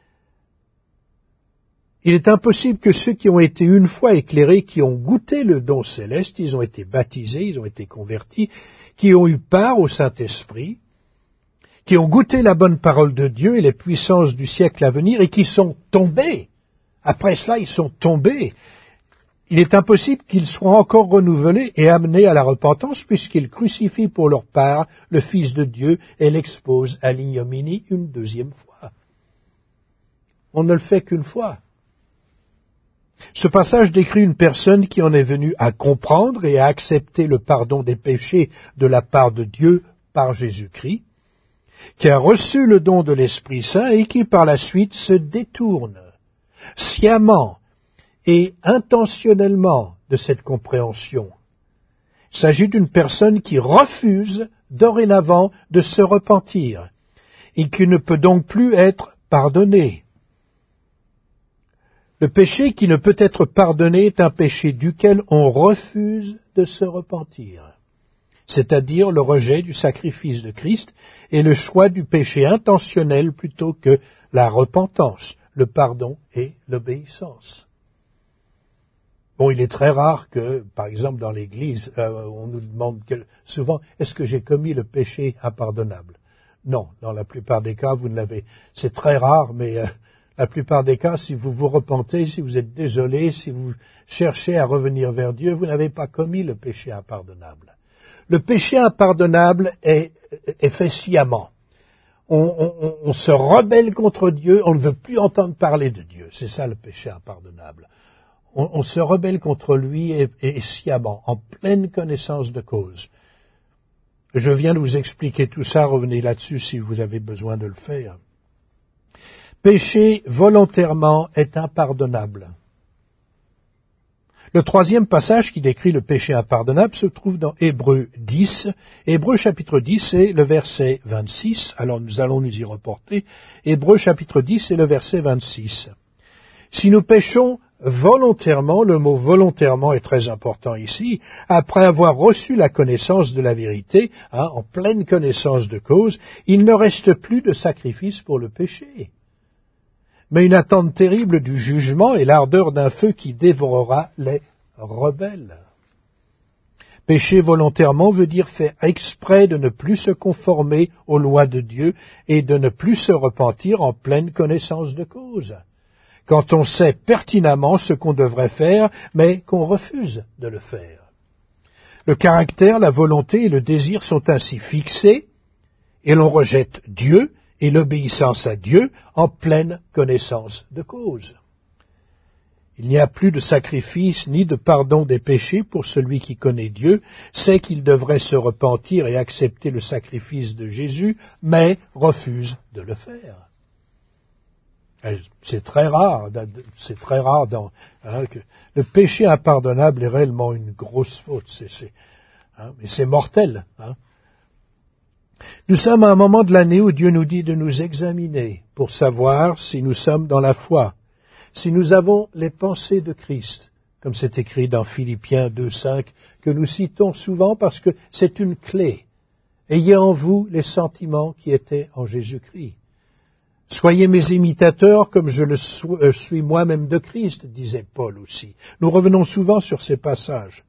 il est impossible que ceux qui ont été une fois éclairés, qui ont goûté le don céleste, ils ont été baptisés, ils ont été convertis, qui ont eu part au Saint-Esprit, qui ont goûté la bonne parole de Dieu et les puissances du siècle à venir, et qui sont tombés. Après cela, ils sont tombés. Il est impossible qu'ils soient encore renouvelés et amenés à la repentance, puisqu'ils crucifient pour leur part le Fils de Dieu et l'exposent à l'ignominie une deuxième fois. On ne le fait qu'une fois. Ce passage décrit une personne qui en est venue à comprendre et à accepter le pardon des péchés de la part de Dieu par Jésus-Christ, qui a reçu le don de l'Esprit Saint et qui par la suite se détourne sciemment et intentionnellement de cette compréhension. Il s'agit d'une personne qui refuse dorénavant de se repentir et qui ne peut donc plus être pardonnée. Le péché qui ne peut être pardonné est un péché duquel on refuse de se repentir, c'est-à-dire le rejet du sacrifice de Christ et le choix du péché intentionnel plutôt que la repentance, le pardon et l'obéissance. Bon, il est très rare que, par exemple, dans l'Église, on nous demande souvent, est-ce que j'ai commis le péché impardonnable? Non, dans la plupart des cas, vous ne l'avez. C'est très rare, mais la plupart des cas, si vous vous repentez, si vous êtes désolé, si vous cherchez à revenir vers Dieu, vous n'avez pas commis le péché impardonnable. Le péché impardonnable est fait sciemment. On se rebelle contre Dieu, on ne veut plus entendre parler de Dieu. C'est ça le péché impardonnable. On se rebelle contre lui et sciemment, en pleine connaissance de cause. Je viens de vous expliquer tout ça, revenez là-dessus si vous avez besoin de le faire. Pécher volontairement est impardonnable. Le troisième passage qui décrit le péché impardonnable se trouve dans Hébreux 10. Hébreux chapitre 10 et le verset 26. Alors nous allons nous y reporter. Hébreux chapitre 10 et le verset 26. Si nous péchons volontairement, le mot volontairement est très important ici, après avoir reçu la connaissance de la vérité, en pleine connaissance de cause, il ne reste plus de sacrifice pour le péché, mais une attente terrible du jugement et l'ardeur d'un feu qui dévorera les rebelles. Pécher volontairement veut dire faire exprès de ne plus se conformer aux lois de Dieu et de ne plus se repentir en pleine connaissance de cause, quand on sait pertinemment ce qu'on devrait faire, mais qu'on refuse de le faire. Le caractère, la volonté et le désir sont ainsi fixés, et l'on rejette Dieu et l'obéissance à Dieu en pleine connaissance de cause. Il n'y a plus de sacrifice ni de pardon des péchés pour celui qui connaît Dieu, sait qu'il devrait se repentir et accepter le sacrifice de Jésus, mais refuse de le faire. C'est très rare que le péché impardonnable est réellement une grosse faute, mais c'est mortel. Nous sommes à un moment de l'année où Dieu nous dit de nous examiner pour savoir si nous sommes dans la foi, si nous avons les pensées de Christ, comme c'est écrit dans Philippiens 2,5, que nous citons souvent parce que c'est une clé. Ayez en vous les sentiments qui étaient en Jésus-Christ. Soyez mes imitateurs comme je le suis moi-même de Christ, disait Paul aussi. Nous revenons souvent sur ces passages.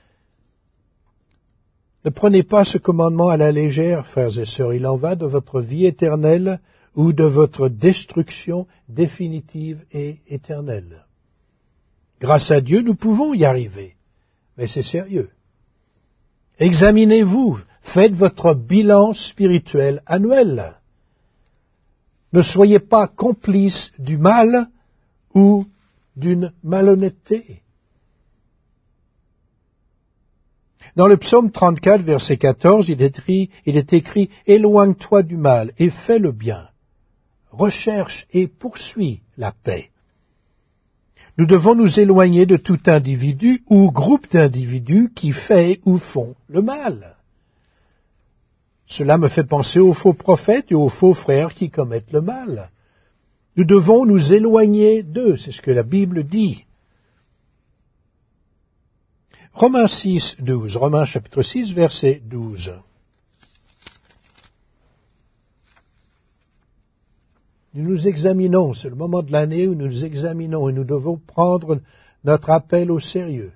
Ne prenez pas ce commandement à la légère, frères et sœurs, il en va de votre vie éternelle ou de votre destruction définitive et éternelle. Grâce à Dieu, nous pouvons y arriver, mais c'est sérieux. Examinez-vous, faites votre bilan spirituel annuel. Ne soyez pas complices du mal ou d'une malhonnêteté. Dans le psaume 34, verset 14, il est écrit « Éloigne-toi du mal et fais le bien. Recherche et poursuis la paix. » Nous devons nous éloigner de tout individu ou groupe d'individus qui fait ou font le mal. Cela me fait penser aux faux prophètes et aux faux frères qui commettent le mal. Nous devons nous éloigner d'eux, c'est ce que la Bible dit. Romains 6, 12, Romains chapitre 6, verset 12. Nous nous examinons, c'est le moment de l'année où nous nous examinons et nous devons prendre notre appel au sérieux.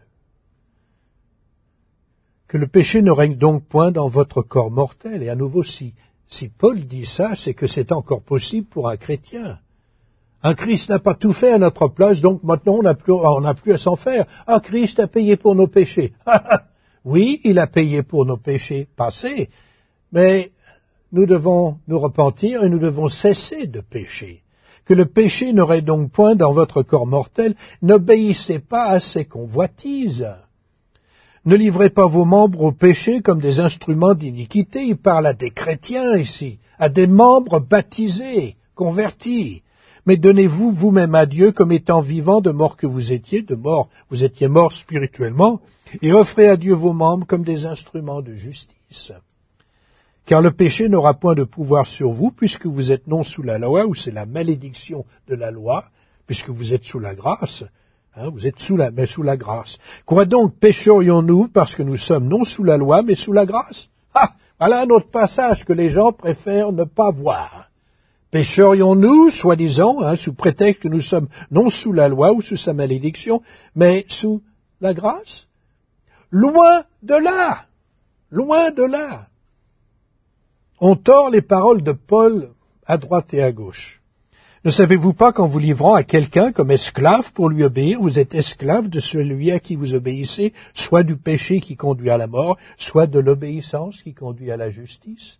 Que le péché ne règne donc point dans votre corps mortel. Et à nouveau, si Paul dit ça, c'est que c'est encore possible pour un chrétien. Un Christ n'a pas tout fait à notre place, donc maintenant on n'a plus à s'en faire. Un Christ a payé pour nos péchés. Oui, il a payé pour nos péchés passés, mais nous devons nous repentir et nous devons cesser de pécher. Que le péché ne règne donc point dans votre corps mortel. N'obéissez pas à ses convoitises. Ne livrez pas vos membres au péché comme des instruments d'iniquité. Il parle à des chrétiens ici, à des membres baptisés, convertis. Mais donnez-vous vous-même à Dieu comme étant vivants de mort que vous étiez, vous étiez morts spirituellement, et offrez à Dieu vos membres comme des instruments de justice. Car le péché n'aura point de pouvoir sur vous, puisque vous êtes non sous la loi, ou c'est la malédiction de la loi, puisque vous êtes sous la grâce. Vous êtes sous la grâce. Quoi donc pécherions-nous parce que nous sommes non sous la loi, mais sous la grâce? Voilà un autre passage que les gens préfèrent ne pas voir. Pécherions-nous, soi-disant, sous prétexte que nous sommes non sous la loi ou sous sa malédiction, mais sous la grâce? Loin de là! Loin de là! On tord les paroles de Paul à droite et à gauche. Ne savez-vous pas qu'en vous livrant à quelqu'un comme esclave pour lui obéir, vous êtes esclave de celui à qui vous obéissez, soit du péché qui conduit à la mort, soit de l'obéissance qui conduit à la justice?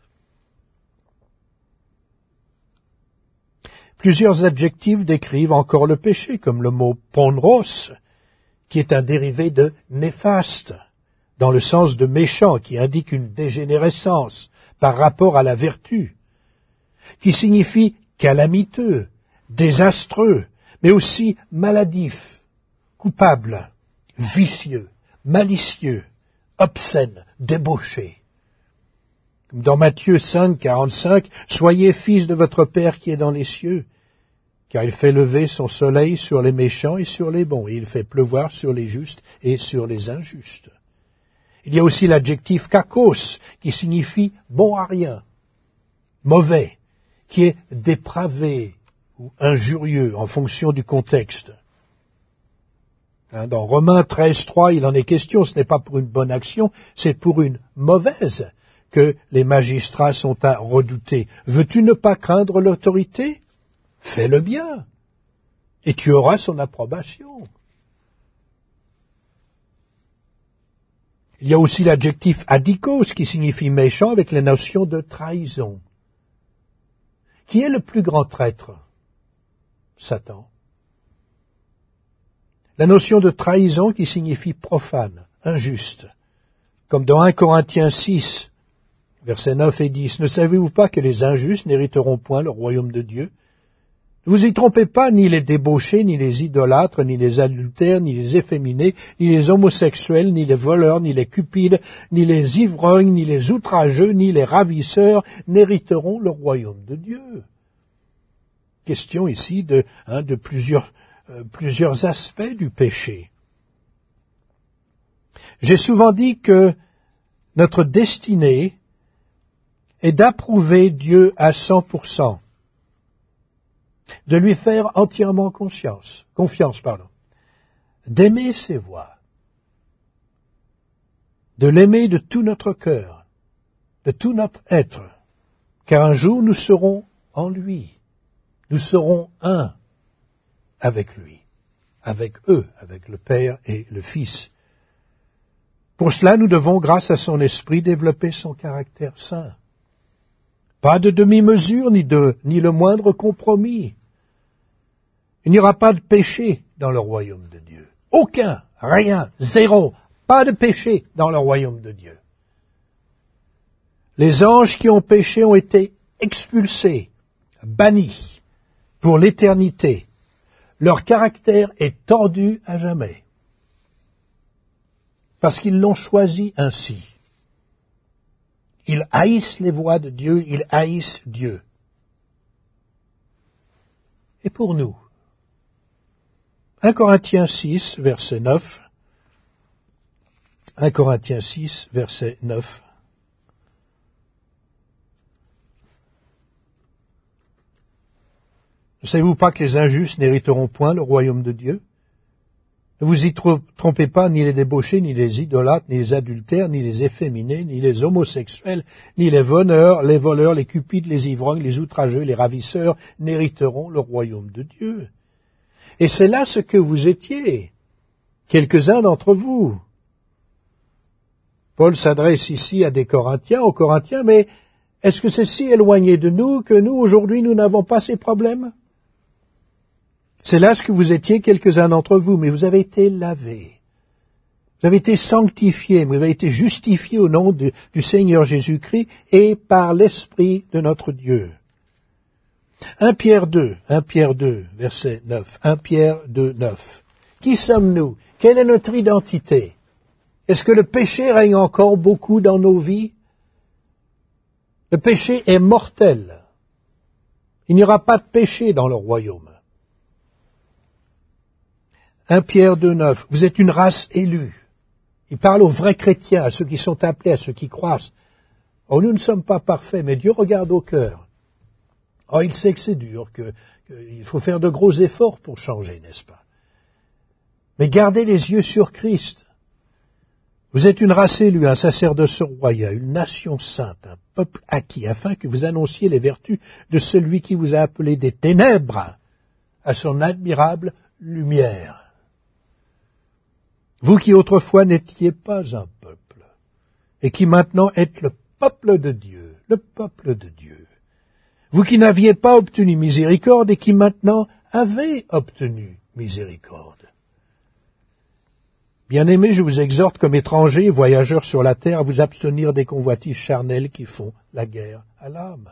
Plusieurs adjectifs décrivent encore le péché, comme le mot ponros, qui est un dérivé de néfaste, dans le sens de méchant, qui indique une dégénérescence par rapport à la vertu, qui signifie calamiteux, désastreux, mais aussi maladif, coupable, vicieux, malicieux, obscène, débauché. Dans Matthieu 5, 45, « Soyez fils de votre Père qui est dans les cieux, car il fait lever son soleil sur les méchants et sur les bons, et il fait pleuvoir sur les justes et sur les injustes. » Il y a aussi l'adjectif kakos, qui signifie bon à rien, mauvais, qui est dépravé ou injurieux en fonction du contexte. Dans Romains 13, 3, il en est question, ce n'est pas pour une bonne action, c'est pour une mauvaise que les magistrats sont à redouter. Veux-tu ne pas craindre l'autorité? Fais le bien, et tu auras son approbation. Il y a aussi l'adjectif adikos, qui signifie méchant, avec la notion de trahison. Qui est le plus grand traître? Satan. La notion de trahison qui signifie profane, injuste. Comme dans 1 Corinthiens 6, versets 9 et 10. Ne savez-vous pas que les injustes n'hériteront point le royaume de Dieu? Ne vous y trompez pas, ni les débauchés, ni les idolâtres, ni les adultères, ni les efféminés, ni les homosexuels, ni les voleurs, ni les cupides, ni les ivrognes, ni les outrageux, ni les ravisseurs n'hériteront le royaume de Dieu. Question ici de plusieurs aspects du péché. J'ai souvent dit que notre destinée est d'approuver Dieu à 100%. De lui faire entièrement confiance, d'aimer ses voies, de l'aimer de tout notre cœur, de tout notre être, car un jour nous serons en lui, nous serons un avec lui, avec eux, avec le Père et le Fils. Pour cela, nous devons, grâce à son esprit, développer son caractère saint. Pas de demi-mesure, ni le moindre compromis. Il n'y aura pas de péché dans le royaume de Dieu. Aucun, rien, zéro, Pas de péché dans le royaume de Dieu. Les anges qui ont péché ont été expulsés, bannis pour l'éternité. Leur caractère est tordu à jamais. Parce qu'ils l'ont choisi ainsi. Ils haïssent les voies de Dieu, ils haïssent Dieu. Et pour nous, 1 Corinthiens 6, verset 9, 1 Corinthiens 6, verset 9, ne savez-vous pas que les injustes n'hériteront point le royaume de Dieu? Ne vous y trompez pas, ni les débauchés, ni les idolâtres, ni les adultères, ni les efféminés, ni les homosexuels, ni les voleurs, les cupides, les ivrognes, les outrageux, les ravisseurs n'hériteront le royaume de Dieu. Et c'est là ce que vous étiez, quelques-uns d'entre vous. Paul s'adresse ici à des Corinthiens, aux Corinthiens, mais est-ce que c'est si éloigné de nous que nous, aujourd'hui, nous n'avons pas ces problèmes? C'est là ce que vous étiez, quelques-uns d'entre vous, mais vous avez été lavés. Vous avez été sanctifiés, vous avez été justifiés au nom du Seigneur Jésus-Christ et par l'Esprit de notre Dieu. 1 Pierre 2, verset 9. 1 Pierre 2, 9. Qui sommes-nous? Quelle est notre identité? Est-ce que le péché règne encore beaucoup dans nos vies? Le péché est mortel. Il n'y aura pas de péché dans le royaume. 1 Pierre 2, 9. Vous êtes une race élue. Il parle aux vrais chrétiens, à ceux qui sont appelés, à ceux qui croient. Oh, nous ne sommes pas parfaits, mais Dieu regarde au cœur. Oh, il sait que c'est dur, qu'il faut faire de gros efforts pour changer, n'est-ce pas? Mais gardez les yeux sur Christ. Vous êtes une race élue, un sacerdoce royal, une nation sainte, un peuple acquis, afin que vous annonciez les vertus de celui qui vous a appelé des ténèbres à son admirable lumière. Vous qui autrefois n'étiez pas un peuple, et qui maintenant êtes le peuple de Dieu, le peuple de Dieu. Vous qui n'aviez pas obtenu miséricorde et qui maintenant avez obtenu miséricorde. Bien-aimés, je vous exhorte comme étrangers et voyageurs sur la terre à vous abstenir des convoitises charnelles qui font la guerre à l'âme.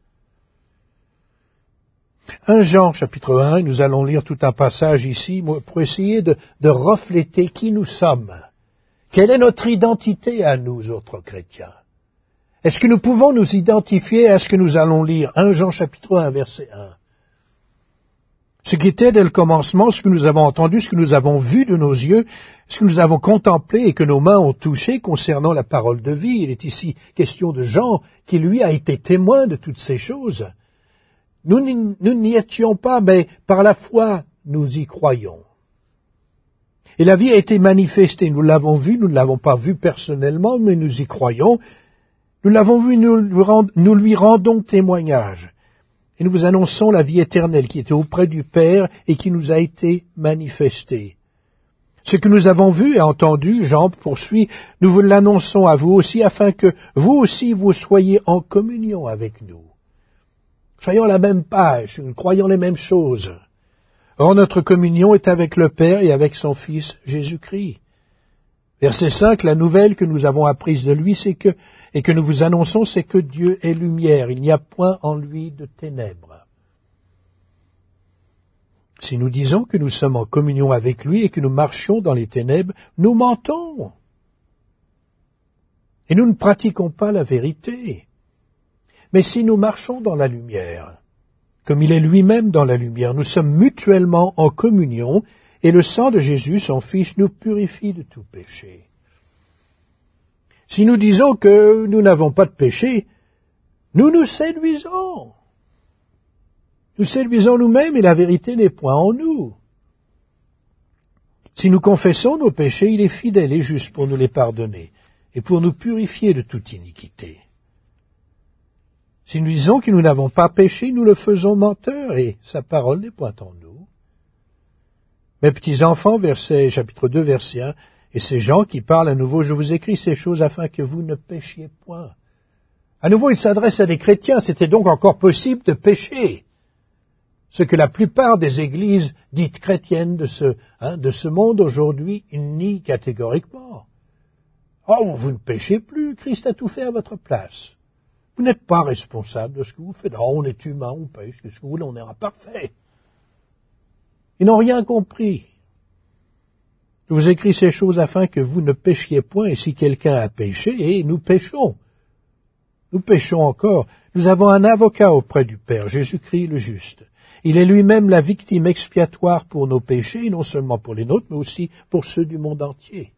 1 Jean, chapitre 1, nous allons lire tout un passage ici pour essayer de refléter qui nous sommes. Quelle est notre identité à nous, autres chrétiens? Est-ce que nous pouvons nous identifier à ce que nous allons lire? 1 Jean, chapitre 1, verset 1. Ce qui était dès le commencement, ce que nous avons entendu, ce que nous avons vu de nos yeux, ce que nous avons contemplé et que nos mains ont touché concernant la parole de vie. Il est ici question de Jean qui, lui, a été témoin de toutes ces choses. Nous n'y étions pas, mais par la foi, nous y croyons. Et la vie a été manifestée, nous l'avons vue, nous ne l'avons pas vue personnellement, mais nous y croyons. Nous l'avons vue, nous lui rendons témoignage. Et nous vous annonçons la vie éternelle qui était auprès du Père et qui nous a été manifestée. Ce que nous avons vu et entendu, Jean poursuit, nous vous l'annonçons à vous aussi, afin que vous aussi vous soyez en communion avec nous. Soyons à la même page, nous croyons les mêmes choses. Or, notre communion est avec le Père et avec son Fils Jésus-Christ. Verset 5, la nouvelle que nous avons apprise de lui, et que nous vous annonçons, c'est que Dieu est lumière, il n'y a point en lui de ténèbres. Si nous disons que nous sommes en communion avec lui et que nous marchions dans les ténèbres, nous mentons. Et nous ne pratiquons pas la vérité. Mais si nous marchons dans la lumière, comme il est lui-même dans la lumière, nous sommes mutuellement en communion, et le sang de Jésus, son Fils, nous purifie de tout péché. Si nous disons que nous n'avons pas de péché, nous nous séduisons. Nous séduisons nous-mêmes et la vérité n'est point en nous. Si nous confessons nos péchés, il est fidèle et juste pour nous les pardonner et pour nous purifier de toute iniquité. Si nous disons que nous n'avons pas péché, nous le faisons menteur et sa parole n'est point en nous. Mes petits enfants, chapitre 2, verset 1, et c'est Jean qui parle à nouveau, je vous écris ces choses afin que vous ne péchiez point. À nouveau, il s'adresse à des chrétiens, c'était donc encore possible de pécher. Ce que la plupart des églises dites chrétiennes de ce monde aujourd'hui nient catégoriquement. Oh, vous ne péchez plus, Christ a tout fait à votre place. Vous n'êtes pas responsable de ce que vous faites. Oh, on est humain, on pêche, qu'est-ce que vous voulez, on est imparfait. Ils n'ont rien compris. Je vous écris ces choses afin que vous ne péchiez point, et si quelqu'un a péché, et nous péchons. Nous péchons encore. Nous avons un avocat auprès du Père, Jésus-Christ le juste. Il est lui-même la victime expiatoire pour nos péchés, non seulement pour les nôtres, mais aussi pour ceux du monde entier.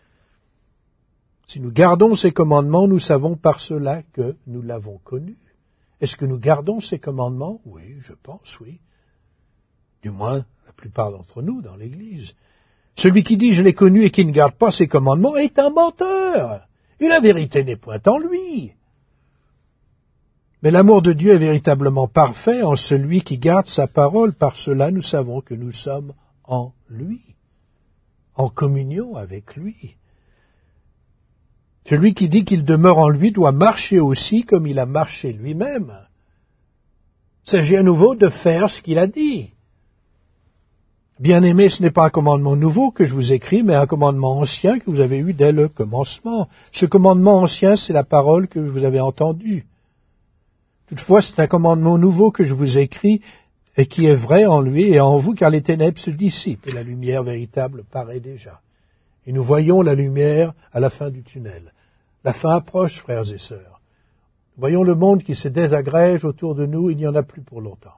Si nous gardons ses commandements, nous savons par cela que nous l'avons connu. Est-ce que nous gardons ses commandements? Oui, je pense, oui. Du moins, la plupart d'entre nous dans l'Église. Celui qui dit « je l'ai connu » et qui ne garde pas ses commandements est un menteur. Et la vérité n'est point en lui. Mais l'amour de Dieu est véritablement parfait en celui qui garde sa parole. Par cela, nous savons que nous sommes en lui, en communion avec lui. Celui qui dit qu'il demeure en lui doit marcher aussi comme il a marché lui-même. Il s'agit à nouveau de faire ce qu'il a dit. Bien-aimés, ce n'est pas un commandement nouveau que je vous écris, mais un commandement ancien que vous avez eu dès le commencement. Ce commandement ancien, c'est la parole que vous avez entendue. Toutefois, c'est un commandement nouveau que je vous écris et qui est vrai en lui et en vous, car les ténèbres se dissipent et la lumière véritable paraît déjà. Et nous voyons la lumière à la fin du tunnel. La fin approche, frères et sœurs. Nous voyons le monde qui se désagrège autour de nous, il n'y en a plus pour longtemps.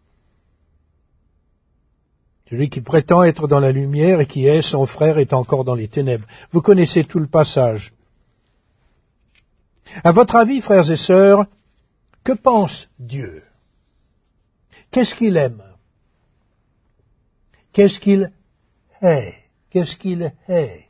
Celui qui prétend être dans la lumière et qui est son frère est encore dans les ténèbres. Vous connaissez tout le passage. À votre avis, frères et sœurs, que pense Dieu? Qu'est-ce qu'il aime? Qu'est-ce qu'il hait? Qu'est-ce qu'il hait?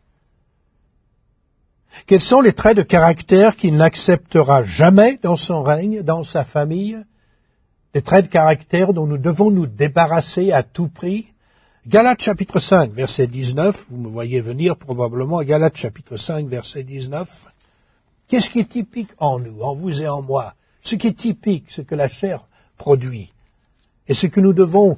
Quels sont les traits de caractère qu'il n'acceptera jamais dans son règne, dans sa famille? Des traits de caractère dont nous devons nous débarrasser à tout prix? Galates chapitre 5, verset 19, vous me voyez venir probablement à Galates chapitre 5, verset 19. Qu'est-ce qui est typique en nous, en vous et en moi? Ce qui est typique, ce que la chair produit, et ce que nous devons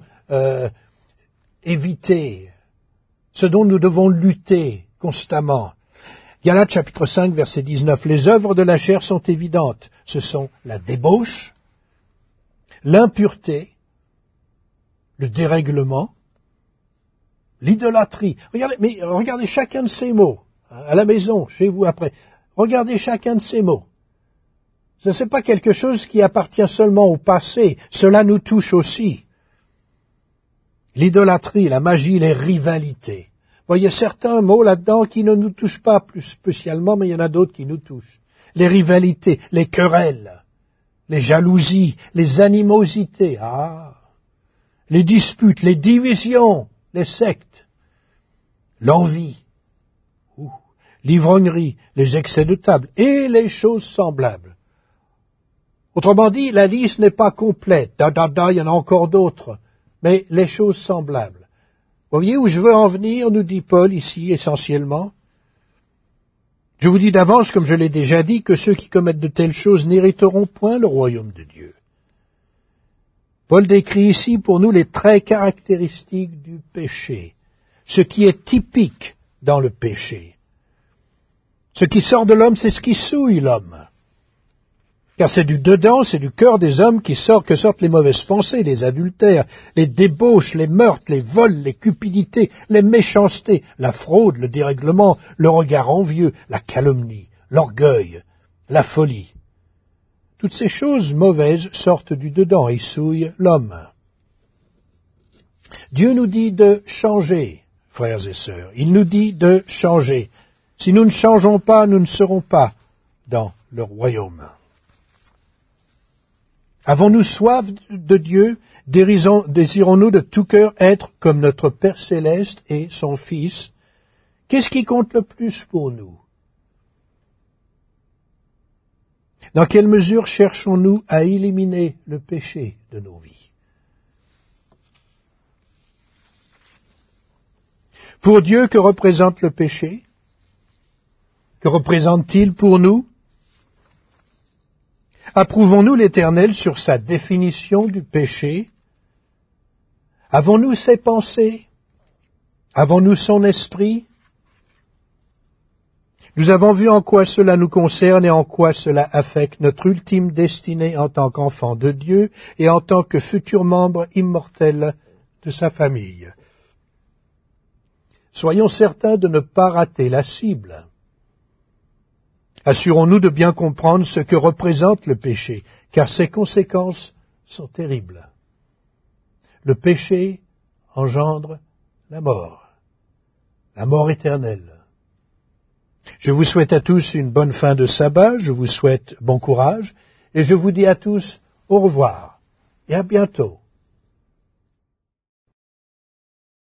éviter, ce dont nous devons lutter constamment. Galates chapitre 5, verset 19. Les œuvres de la chair sont évidentes. Ce sont la débauche, l'impureté, le dérèglement, l'idolâtrie. Regardez chacun de ces mots, à la maison, chez vous après. Regardez chacun de ces mots. Ce n'est pas quelque chose qui appartient seulement au passé, cela nous touche aussi. L'idolâtrie, la magie, les rivalités. Vous voyez certains mots là-dedans qui ne nous touchent pas plus spécialement, mais il y en a d'autres qui nous touchent. Les rivalités, les querelles, les jalousies, les animosités, les disputes, les divisions, les sectes, l'envie, l'ivrognerie, les excès de table et les choses semblables. Autrement dit, la liste n'est pas complète. Il y en a encore d'autres. Mais les choses semblables. Vous voyez où je veux en venir, nous dit Paul ici essentiellement. Je vous dis d'avance, comme je l'ai déjà dit, que ceux qui commettent de telles choses n'hériteront point le royaume de Dieu. Paul décrit ici pour nous les traits caractéristiques du péché, ce qui est typique dans le péché. Ce qui sort de l'homme, c'est ce qui souille l'homme. Car c'est du dedans, c'est du cœur des hommes que sortent les mauvaises pensées, les adultères, les débauches, les meurtres, les vols, les cupidités, les méchancetés, la fraude, le dérèglement, le regard envieux, la calomnie, l'orgueil, la folie. Toutes ces choses mauvaises sortent du dedans et souillent l'homme. Dieu nous dit de changer, frères et sœurs. Il nous dit de changer. Si nous ne changeons pas, nous ne serons pas dans le royaume. Avons-nous soif de Dieu? Désirons-nous de tout cœur être comme notre Père céleste et son Fils? Qu'est-ce qui compte le plus pour nous? Dans quelle mesure cherchons-nous à éliminer le péché de nos vies? Pour Dieu, que représente le péché? Que représente-t-il pour nous? Approuvons-nous l'Éternel sur sa définition du péché? Avons-nous ses pensées? Avons-nous son esprit? Nous avons vu en quoi cela nous concerne et en quoi cela affecte notre ultime destinée en tant qu'enfants de Dieu et en tant que futurs membres immortels de sa famille. Soyons certains de ne pas rater la cible. Assurons-nous de bien comprendre ce que représente le péché, car ses conséquences sont terribles. Le péché engendre la mort éternelle. Je vous souhaite à tous une bonne fin de sabbat, je vous souhaite bon courage, et je vous dis à tous au revoir et à bientôt.